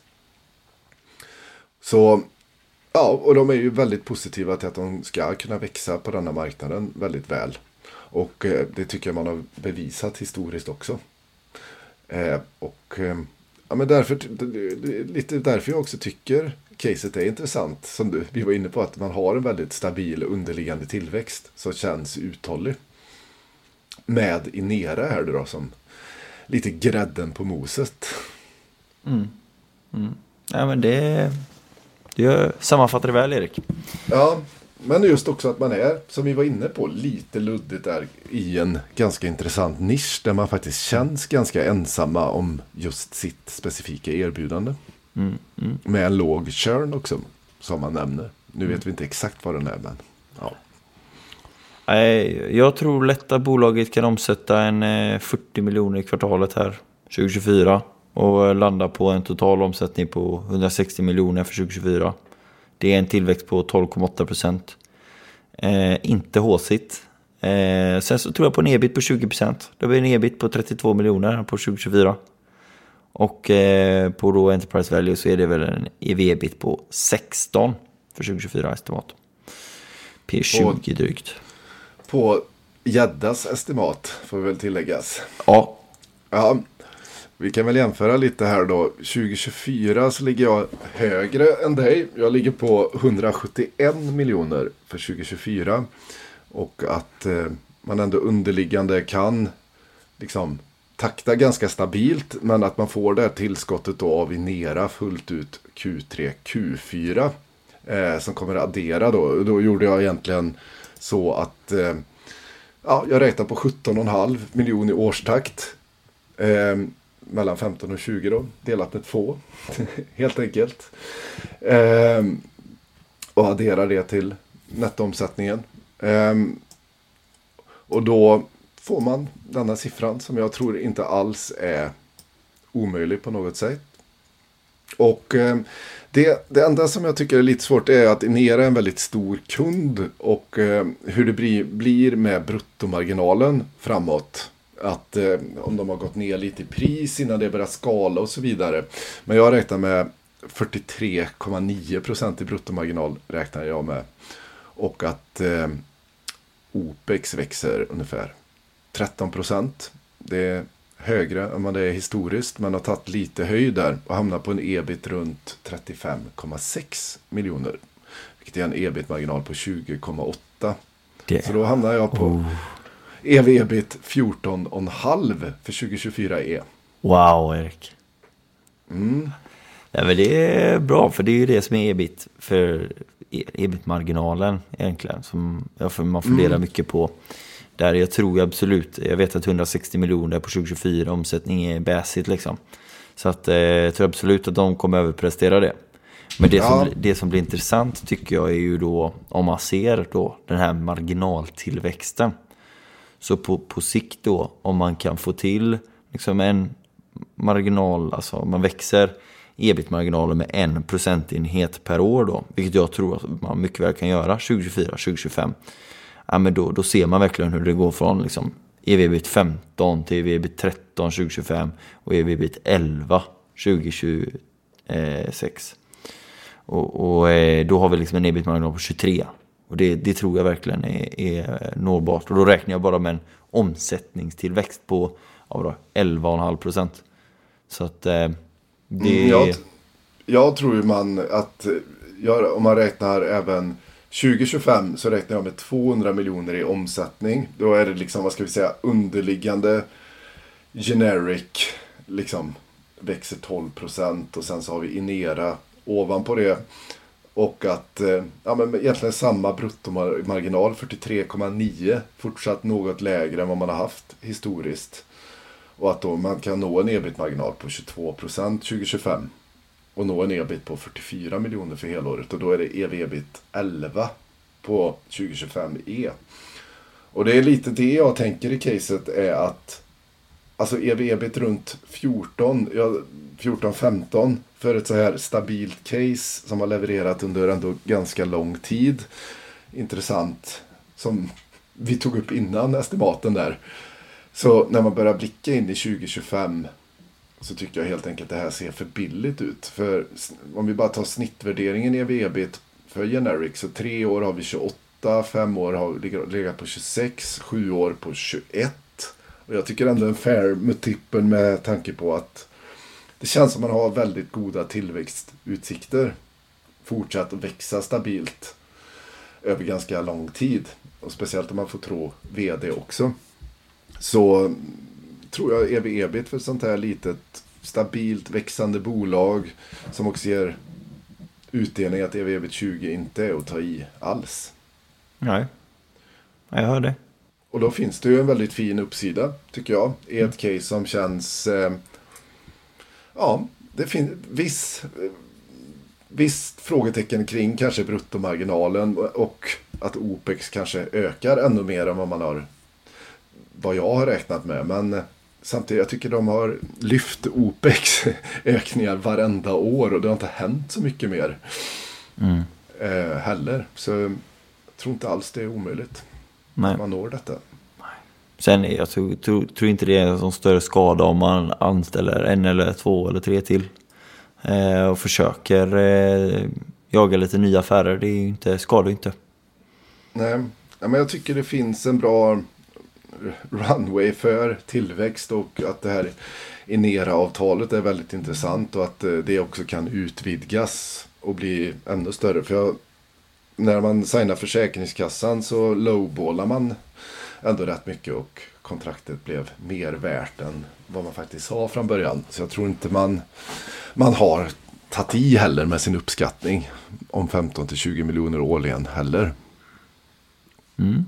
[SPEAKER 7] Så ja, och de är ju väldigt positiva till att de ska kunna växa på denna marknaden väldigt väl. Och eh, det tycker jag man har bevisat historiskt också. Eh, och eh, ja, men därför, lite därför jag också tycker caset är intressant. Som du, vi var inne på, att man har en väldigt stabil underliggande tillväxt som känns uthållig. Med Inera här då som lite grädden på moset.
[SPEAKER 6] Mm. Mm. Ja, men det, det sammanfattar det väl, Erik.
[SPEAKER 7] Ja, men just också att man är, som vi var inne på, lite luddigt där i en ganska intressant nisch där man faktiskt känns ganska ensamma om just sitt specifika erbjudande.
[SPEAKER 6] Mm. Mm.
[SPEAKER 7] Med en låg churn också, som man nämner. Nu vet vi inte exakt vad den är, men ja.
[SPEAKER 6] Nej, jag tror lätt att bolaget kan omsätta en fyrtio miljoner i kvartalet här tjugohundratjugofyra och landa på en total omsättning på hundrasextio miljoner för tjugohundratjugofyra. Det är en tillväxt på tolv komma åtta procent. Eh, inte håsigt. Eh, sen så tror jag på en ebit på tjugo procent. Det blir en ebit på trettiotvå miljoner på tjugohundratjugofyra. Och eh, på då Enterprise Value så är det väl en E V-ebit på sexton för tjugohundratjugofyra estimat. P tjugo drygt.
[SPEAKER 7] På Gäddas estimat får väl tilläggas.
[SPEAKER 6] Ja.
[SPEAKER 7] Ja, vi kan väl jämföra lite här då. tjugohundratjugofyra så ligger jag högre än dig. Jag ligger på hundrasjuttioen miljoner för tjugohundratjugofyra. Och att eh, man ändå underliggande kan liksom takta ganska stabilt. Men att man får det här tillskottet då av Inera fullt ut Q tre, Q fyra. Eh, som kommer att addera då. Då gjorde jag egentligen så att eh, ja, jag räknar på sjutton komma fem miljoner i årstakt. Eh, mellan femton och tjugo då. Delat med två. Helt enkelt. Eh, och adderar det till nettoomsättningen. Eh, och då får man denna siffran som jag tror inte alls är omöjlig på något sätt. Och eh, det, det enda som jag tycker är lite svårt är att Inera är en väldigt stor kund och eh, hur det blir, blir med bruttomarginalen framåt. Att eh, om de har gått ner lite i pris innan det börjar skala och så vidare. Men jag räknar med fyrtiotre komma nio procent i bruttomarginal räknar jag med. Och att eh, OPEX växer ungefär tretton procent. Det är högre än vad det är historiskt. Men har tagit lite höjd där och hamnar på en ebit runt trettiofem komma sex miljoner. Vilket är en ebit-marginal på tjugo komma åtta. Det. Så då hamnar jag på oh. E V-ebit fjorton komma fem för tjugohundratjugofyra E.
[SPEAKER 6] Wow, Erik.
[SPEAKER 7] Mm.
[SPEAKER 6] Ja, men det är bra, för det är ju det som är ebit för ebit-marginalen egentligen. Som man funderar mm. mycket på. Där jag tror absolut, jag vet att hundrasextio miljoner på tjugohundratjugofyra omsättning är bäsigt liksom. Så att eh, jag tror absolut att de kommer överprestera det. Men det, ja. som, det som blir intressant tycker jag är ju då, om man ser då den här marginaltillväxten. Så på, på sikt då, om man kan få till liksom en marginal, alltså om man växer ebit-marginalen med en procentenhet per år då, vilket jag tror att man mycket väl kan göra tjugohundratjugofyra tjugotjugofem. Ja, men då, då ser man verkligen hur det går från liksom E V-ebit femton till E V-ebit tretton tjugotjugofem och E V-ebit elva tjugohundratjugosex. Och, och då har vi liksom en ebit-marginal på tjugotre. Och det, det tror jag verkligen är, är nårbart. Och då räknar jag bara med en omsättningstillväxt på ja, elva komma fem procent. Så att eh, det...
[SPEAKER 7] Mm, jag, jag tror ju man att, jag, om man räknar även tjugo tjugofem så räknar jag med tvåhundra miljoner i omsättning. Då är det liksom, vad ska vi säga, underliggande generic liksom växer tolv procent och sen så har vi Inera ovanpå det. Och att ja, men egentligen samma bruttomarginal, fyrtiotre komma nio, fortsatt något lägre än vad man har haft historiskt. Och att då man kan nå en ebit-marginal på tjugotvå procent tjugo tjugofem och nå en ebit på fyrtiofyra miljoner för helåret. Och då är det E V-ebit elva på tjugo tjugofem E. Och det är lite det jag tänker i caset är att alltså E V-ebit runt fjorton, ja, fjorton femton för ett så här stabilt case som har levererat under ändå ganska lång tid. Intressant som vi tog upp innan estimaten där. Så när man börjar blicka in i tjugo tjugofem så tycker jag helt enkelt att det här ser för billigt ut. För om vi bara tar snittvärderingen i E V-ebit för generic så tre år har vi tjugoåtta, fem år har legat på tjugosex, sju år på tjugoett. Och jag tycker ändå en fair multipel med tanke på att det känns som man har väldigt goda tillväxtutsikter. Fortsatt att växa stabilt över ganska lång tid. Och speciellt om man får tro vd också. Så tror jag E V-ebit för ett sånt här litet stabilt växande bolag som också ger utdelning att E V-ebit tjugo inte är att ta i alls.
[SPEAKER 6] Nej, jag hör det.
[SPEAKER 7] Och då finns det ju en väldigt fin uppsida tycker jag. I ett case som känns eh, ja, det finns viss eh, visst frågetecken kring kanske bruttomarginalen och att OPEX kanske ökar ännu mer än vad man har vad jag har räknat med. Men samtidigt, jag tycker de har lyft OPEX-ökningar varenda år och det har inte hänt så mycket mer mm. eh, heller. Så jag tror inte alls det är omöjligt. Nej. Man når detta.
[SPEAKER 6] Sen jag tror, tror, tror inte det är en sån större skada om man anställer en eller två eller tre till eh, och försöker eh, jaga lite nya affärer. Det är ju inte, skadar inte.
[SPEAKER 7] Nej, ja, men jag tycker det finns en bra runway för tillväxt och att det här Inera-avtalet är väldigt intressant och att det också kan utvidgas och bli ännu större. För jag, när man signar Försäkringskassan så lowballar man ändå rätt mycket och kontraktet blev mer värt än vad man faktiskt sa från början. Så jag tror inte man, man har tagit i heller med sin uppskattning om femton till tjugo miljoner årligen heller.
[SPEAKER 6] Mm.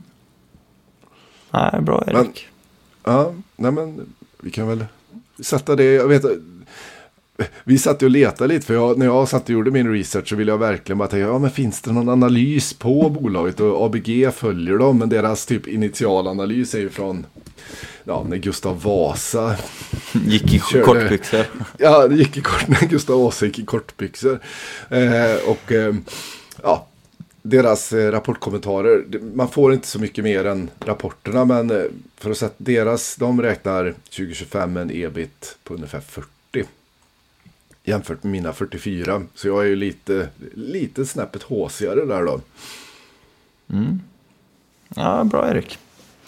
[SPEAKER 6] Nej, bra Erik.
[SPEAKER 7] Men, ja, nej men vi kan väl sätta det, jag vet vi satt och letade lite för jag, när jag satt och gjorde min research så ville jag verkligen bara tänka, ja men finns det någon analys på bolaget och A B G följer dem men deras typ initialanalys är ju från ja, när Gustav Vasa
[SPEAKER 6] gick i körde, kortbyxor.
[SPEAKER 7] Ja, det gick i kort, när Gustav Vasa gick i kortbyxor eh, och eh, ja deras eh, rapportkommentarer, man får inte så mycket mer än rapporterna men eh, för att sätta deras, de räknar tjugo tjugofem en ebit på ungefär fyrtio jämfört med mina fyrtiofyra, så jag är ju lite lite snäppet håsigare där då.
[SPEAKER 6] Mm. Ja, bra Erik.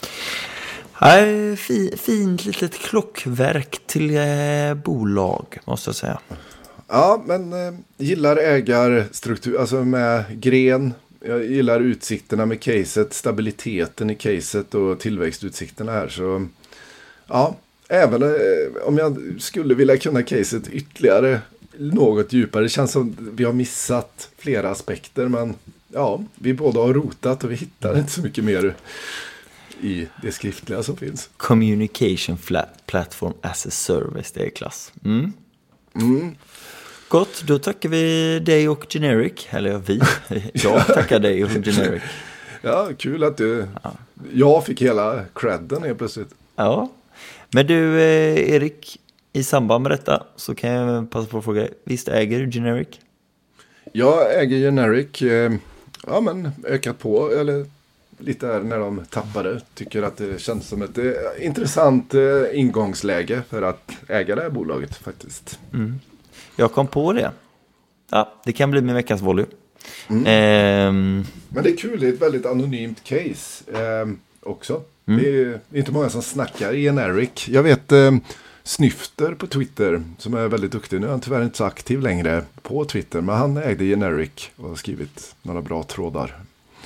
[SPEAKER 6] Nej, fi, fint litet klockverk till eh, bolag måste jag säga.
[SPEAKER 7] Ja, men eh, gillar ägarstruktur, alltså med gren. Jag gillar utsikterna med caset, stabiliteten i caset och tillväxtutsikterna här. Så ja, även eh, om jag skulle vilja kunna caset ytterligare något djupare. Det känns som vi har missat flera aspekter. Men ja, vi båda har rotat och vi hittar inte så mycket mer i det skriftliga som finns.
[SPEAKER 6] Communication flat platform as a service, det är klass. Mm.
[SPEAKER 7] Mm.
[SPEAKER 6] Gott, då tackar vi dig och Generic. Eller vi, jag tackar dig och Generic.
[SPEAKER 7] Ja, kul att du, ja. Jag fick hela credden helt plötsligt.
[SPEAKER 6] Ja, men du eh, Erik, i samband med detta så kan jag passa på att fråga, visst äger du Generic? Jag
[SPEAKER 7] äger Generic, eh, ja men ökat på, eller lite här när de tappade. Tycker att det känns som ett eh, intressant eh, ingångsläge för att äga det här bolaget faktiskt.
[SPEAKER 6] Mm. Jag kom på det. Ja, det kan bli min veckans volley.
[SPEAKER 7] Mm.
[SPEAKER 6] Ehm.
[SPEAKER 7] Men det är kul, det är ett väldigt anonymt case eh, också. Mm. Det är inte många som snackar i Generic. Jag vet eh, Snyfter på Twitter som är väldigt duktig. Nu är han tyvärr inte så aktiv längre på Twitter, men han ägde Generic och har skrivit några bra trådar.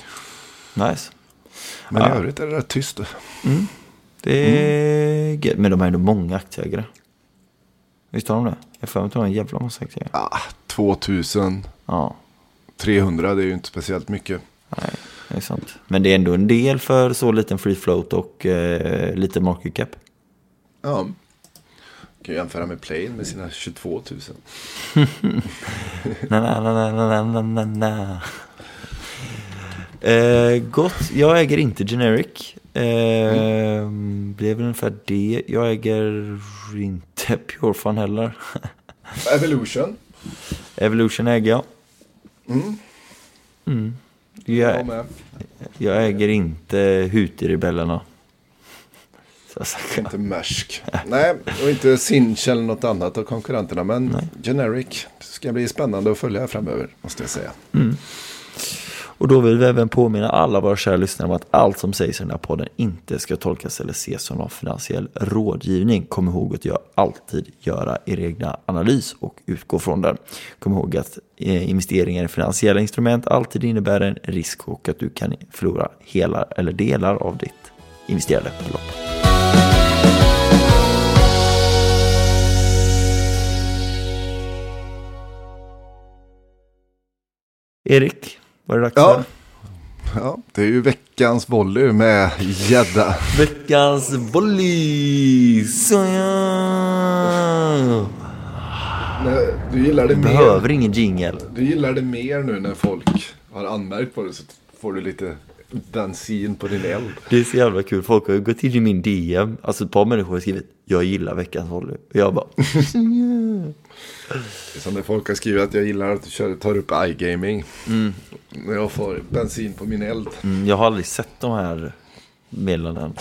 [SPEAKER 6] Nice.
[SPEAKER 7] Men
[SPEAKER 6] Ja.
[SPEAKER 7] i övrigt är det rätt tyst.
[SPEAKER 6] Mm. Det är mm. Men de är ändå många aktieägare. Visst har de det? Jag får inte ha en jävla massa aktieägare.
[SPEAKER 7] Ah, tvåtusen
[SPEAKER 6] Ja.
[SPEAKER 7] trehundra, det är ju inte speciellt mycket.
[SPEAKER 6] Nej, det är sant. Men det är ändå en del för så liten free float och eh, lite market cap.
[SPEAKER 7] Ja. Kan jämföra med Plane med sina tjugotvåtusen.
[SPEAKER 6] na, na, na, na, na, na, na. Eh, gott, jag äger inte Generic. Eh, mm. Det är väl ungefär det. Jag äger inte Pure Fun heller.
[SPEAKER 7] Evolution.
[SPEAKER 6] Evolution äger jag.
[SPEAKER 7] Mm.
[SPEAKER 6] Mm. Jag,
[SPEAKER 7] jag,
[SPEAKER 6] jag äger inte Houthi-rebellerna.
[SPEAKER 7] Inte Maersk. Nej, och inte Sinch eller något annat av konkurrenterna. Men Nej. Generic ska bli spännande att följa framöver, måste jag säga.
[SPEAKER 6] Mm. Och då vill vi även påminna alla våra kära lyssnare om att allt som sägs i den här podden inte ska tolkas eller ses som någon finansiell rådgivning. Kom ihåg att jag alltid göra er egna analys och utgå från den. Kom ihåg att investeringar i finansiella instrument alltid innebär en risk och att du kan förlora hela eller delar av ditt investerade belopp. Erik, vad är det dags
[SPEAKER 7] ja.
[SPEAKER 6] för?
[SPEAKER 7] Ja, det är ju veckans volley med gädda.
[SPEAKER 6] Veckans volley. Så ja.
[SPEAKER 7] Du gillar det
[SPEAKER 6] du
[SPEAKER 7] mer.
[SPEAKER 6] Behöver ingen jingle.
[SPEAKER 7] Du gillar det mer nu när folk har anmärkt på det, så får du lite bensin på din eld.
[SPEAKER 6] Det är så jävla kul. Folk har gått till min D M. Alltså ett par människor har skrivit jag gillar veckans volley. Och jag bara
[SPEAKER 7] Det är som när folk har skrivit att jag gillar att du kör, tar upp iGaming. Mm. När jag får bensin på min eld.
[SPEAKER 6] Mm, jag har aldrig sett de här meddelanden.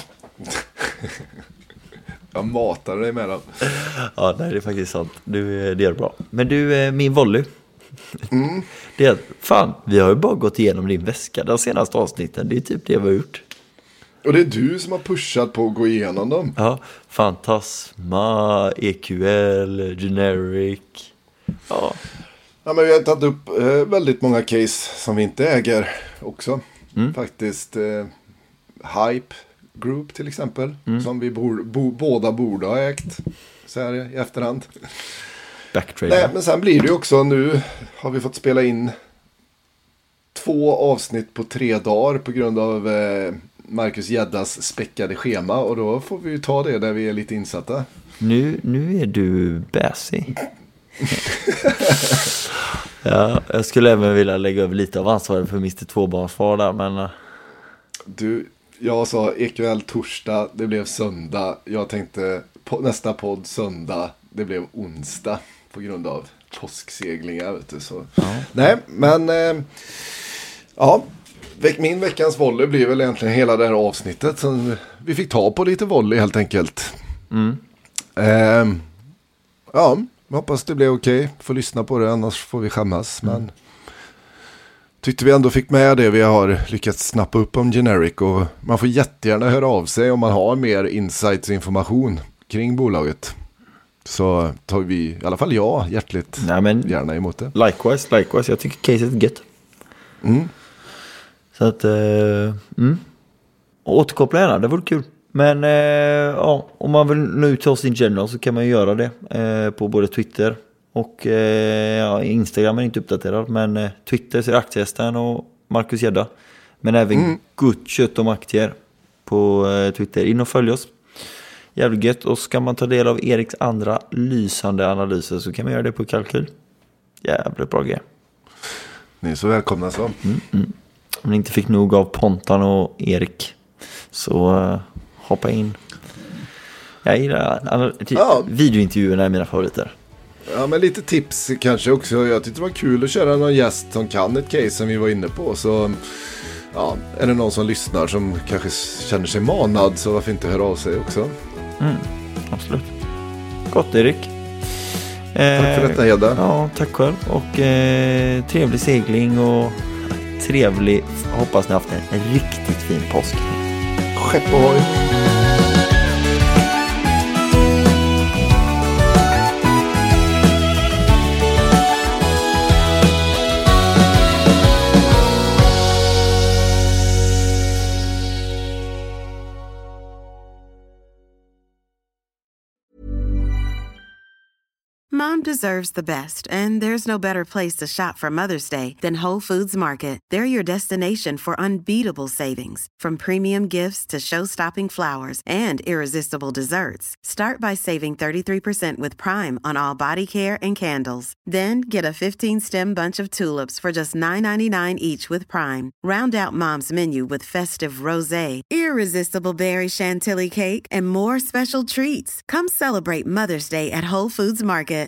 [SPEAKER 7] Jag matar dig med dem.
[SPEAKER 6] Ja, nej, det är faktiskt sant. Du, det är bra. Men du, min volley. Mm. Det är fan, vi har ju bara gått igenom din väska den senaste avsnitten. Det är typ det vi har gjort.
[SPEAKER 7] Och det är du som har pushat på att gå igenom dem.
[SPEAKER 6] Ja, Fantasma, E Q L, Generic. Ja.
[SPEAKER 7] Ja, men vi har tagit upp eh, väldigt många case som vi inte äger också. Mm. Faktiskt eh, Hype Group till exempel. Mm. Som vi bo, bo, båda borde ha ägt. Så här i efterhand. Nej, men sen blir det ju också, nu har vi fått spela in två avsnitt på tre dagar på grund av eh, Marcus Geddas späckade schema. Och då får vi ju ta det där vi är lite insatta.
[SPEAKER 6] Nu, nu är du bäsig. Ja, jag skulle även vilja lägga över lite av ansvaret för mister tvåbarnsfar där, men... Uh...
[SPEAKER 7] Du, jag sa E Q L torsdag, det blev söndag. Jag tänkte på nästa podd söndag, det blev onsdag på grund av påskseglingar, vet du, så. Ja. Nej, men eh, ja, min veckans volley blir väl egentligen hela det här avsnittet som vi fick ta på lite volley helt enkelt. Mm. Eh, ja, jag hoppas det blev okej. Får lyssna på det, annars får vi skämmas. Mm. Men tyckte vi ändå fick med det vi har lyckats snappa upp om Generic. Och man får jättegärna höra av sig om man har mer insights och information kring bolaget. Så tar vi, i alla fall jag, hjärtligt Nej, men gärna emot det.
[SPEAKER 6] Likewise, likewise. Jag tycker caset är gött. Mm. Så att, uh, mm. återkoppla gärna, det vore kul. Men eh, ja, om man vill nå ut till oss in general så kan man ju göra det eh, på både Twitter och eh, ja, Instagram är inte uppdaterad, men eh, Twitter så är Aktiehästen och Marcus Gedda. Men även mm. Gott kött om aktier på eh, Twitter. In och följ oss. Jävligt gött. Och ska man ta del av Eriks andra lysande analyser så kan man göra det på Kalkyl. Jävligt bra grej.
[SPEAKER 7] Ni är så välkomna så.
[SPEAKER 6] Mm, mm. Om ni inte fick nog av Pontan och Erik så uh, hoppa in. Jag gillar ja. Videointervjuerna är mina favoriter.
[SPEAKER 7] Ja, men lite tips kanske också. Jag tyckte det var kul att köra någon gäst som kan ett case som vi var inne på. Så ja, är det någon som lyssnar som kanske känner sig manad, så varför inte höra av sig också.
[SPEAKER 6] Mm, absolut. Gott, Erik.
[SPEAKER 7] Tack för detta, Hedda.
[SPEAKER 6] Ja, tack själv. Och eh, trevlig segling och trevlig, hoppas ni har haft en riktigt fin påsk.
[SPEAKER 7] Skepp ohoj.
[SPEAKER 5] Mom deserves the best, and there's no better place to shop for Mother's Day than Whole Foods Market. They're your destination for unbeatable savings, from premium gifts to show-stopping flowers and irresistible desserts. Start by saving thirty-three percent with Prime on all body care and candles. Then get a fifteen-stem bunch of tulips for just nine ninety-nine each with Prime. Round out Mom's menu with festive rosé, irresistible berry chantilly cake, and more special treats. Come celebrate Mother's Day at Whole Foods Market.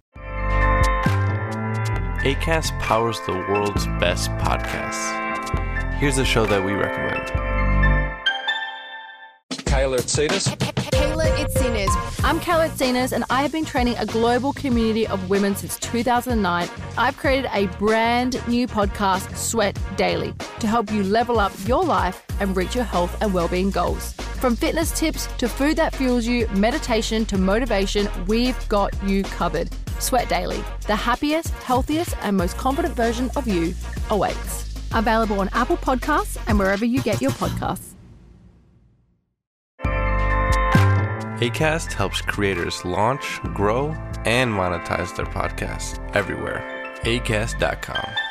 [SPEAKER 9] Acast powers the world's best podcasts. Here's a show that we recommend.
[SPEAKER 10] Kayla Itsinas.
[SPEAKER 11] Kayla Itsinas. I'm Kayla Itsinas, and I have been training a global community of women since two thousand nine. I've created a brand new podcast, Sweat Daily, to help you level up your life and reach your health and well-being goals. From fitness tips to food that fuels you, meditation to motivation, we've got you covered. Sweat Daily, the happiest, healthiest, and most confident version of you awaits. Available on Apple Podcasts and wherever you get your podcasts.
[SPEAKER 9] Acast helps creators launch, grow, and monetize their podcasts everywhere. acast dot com.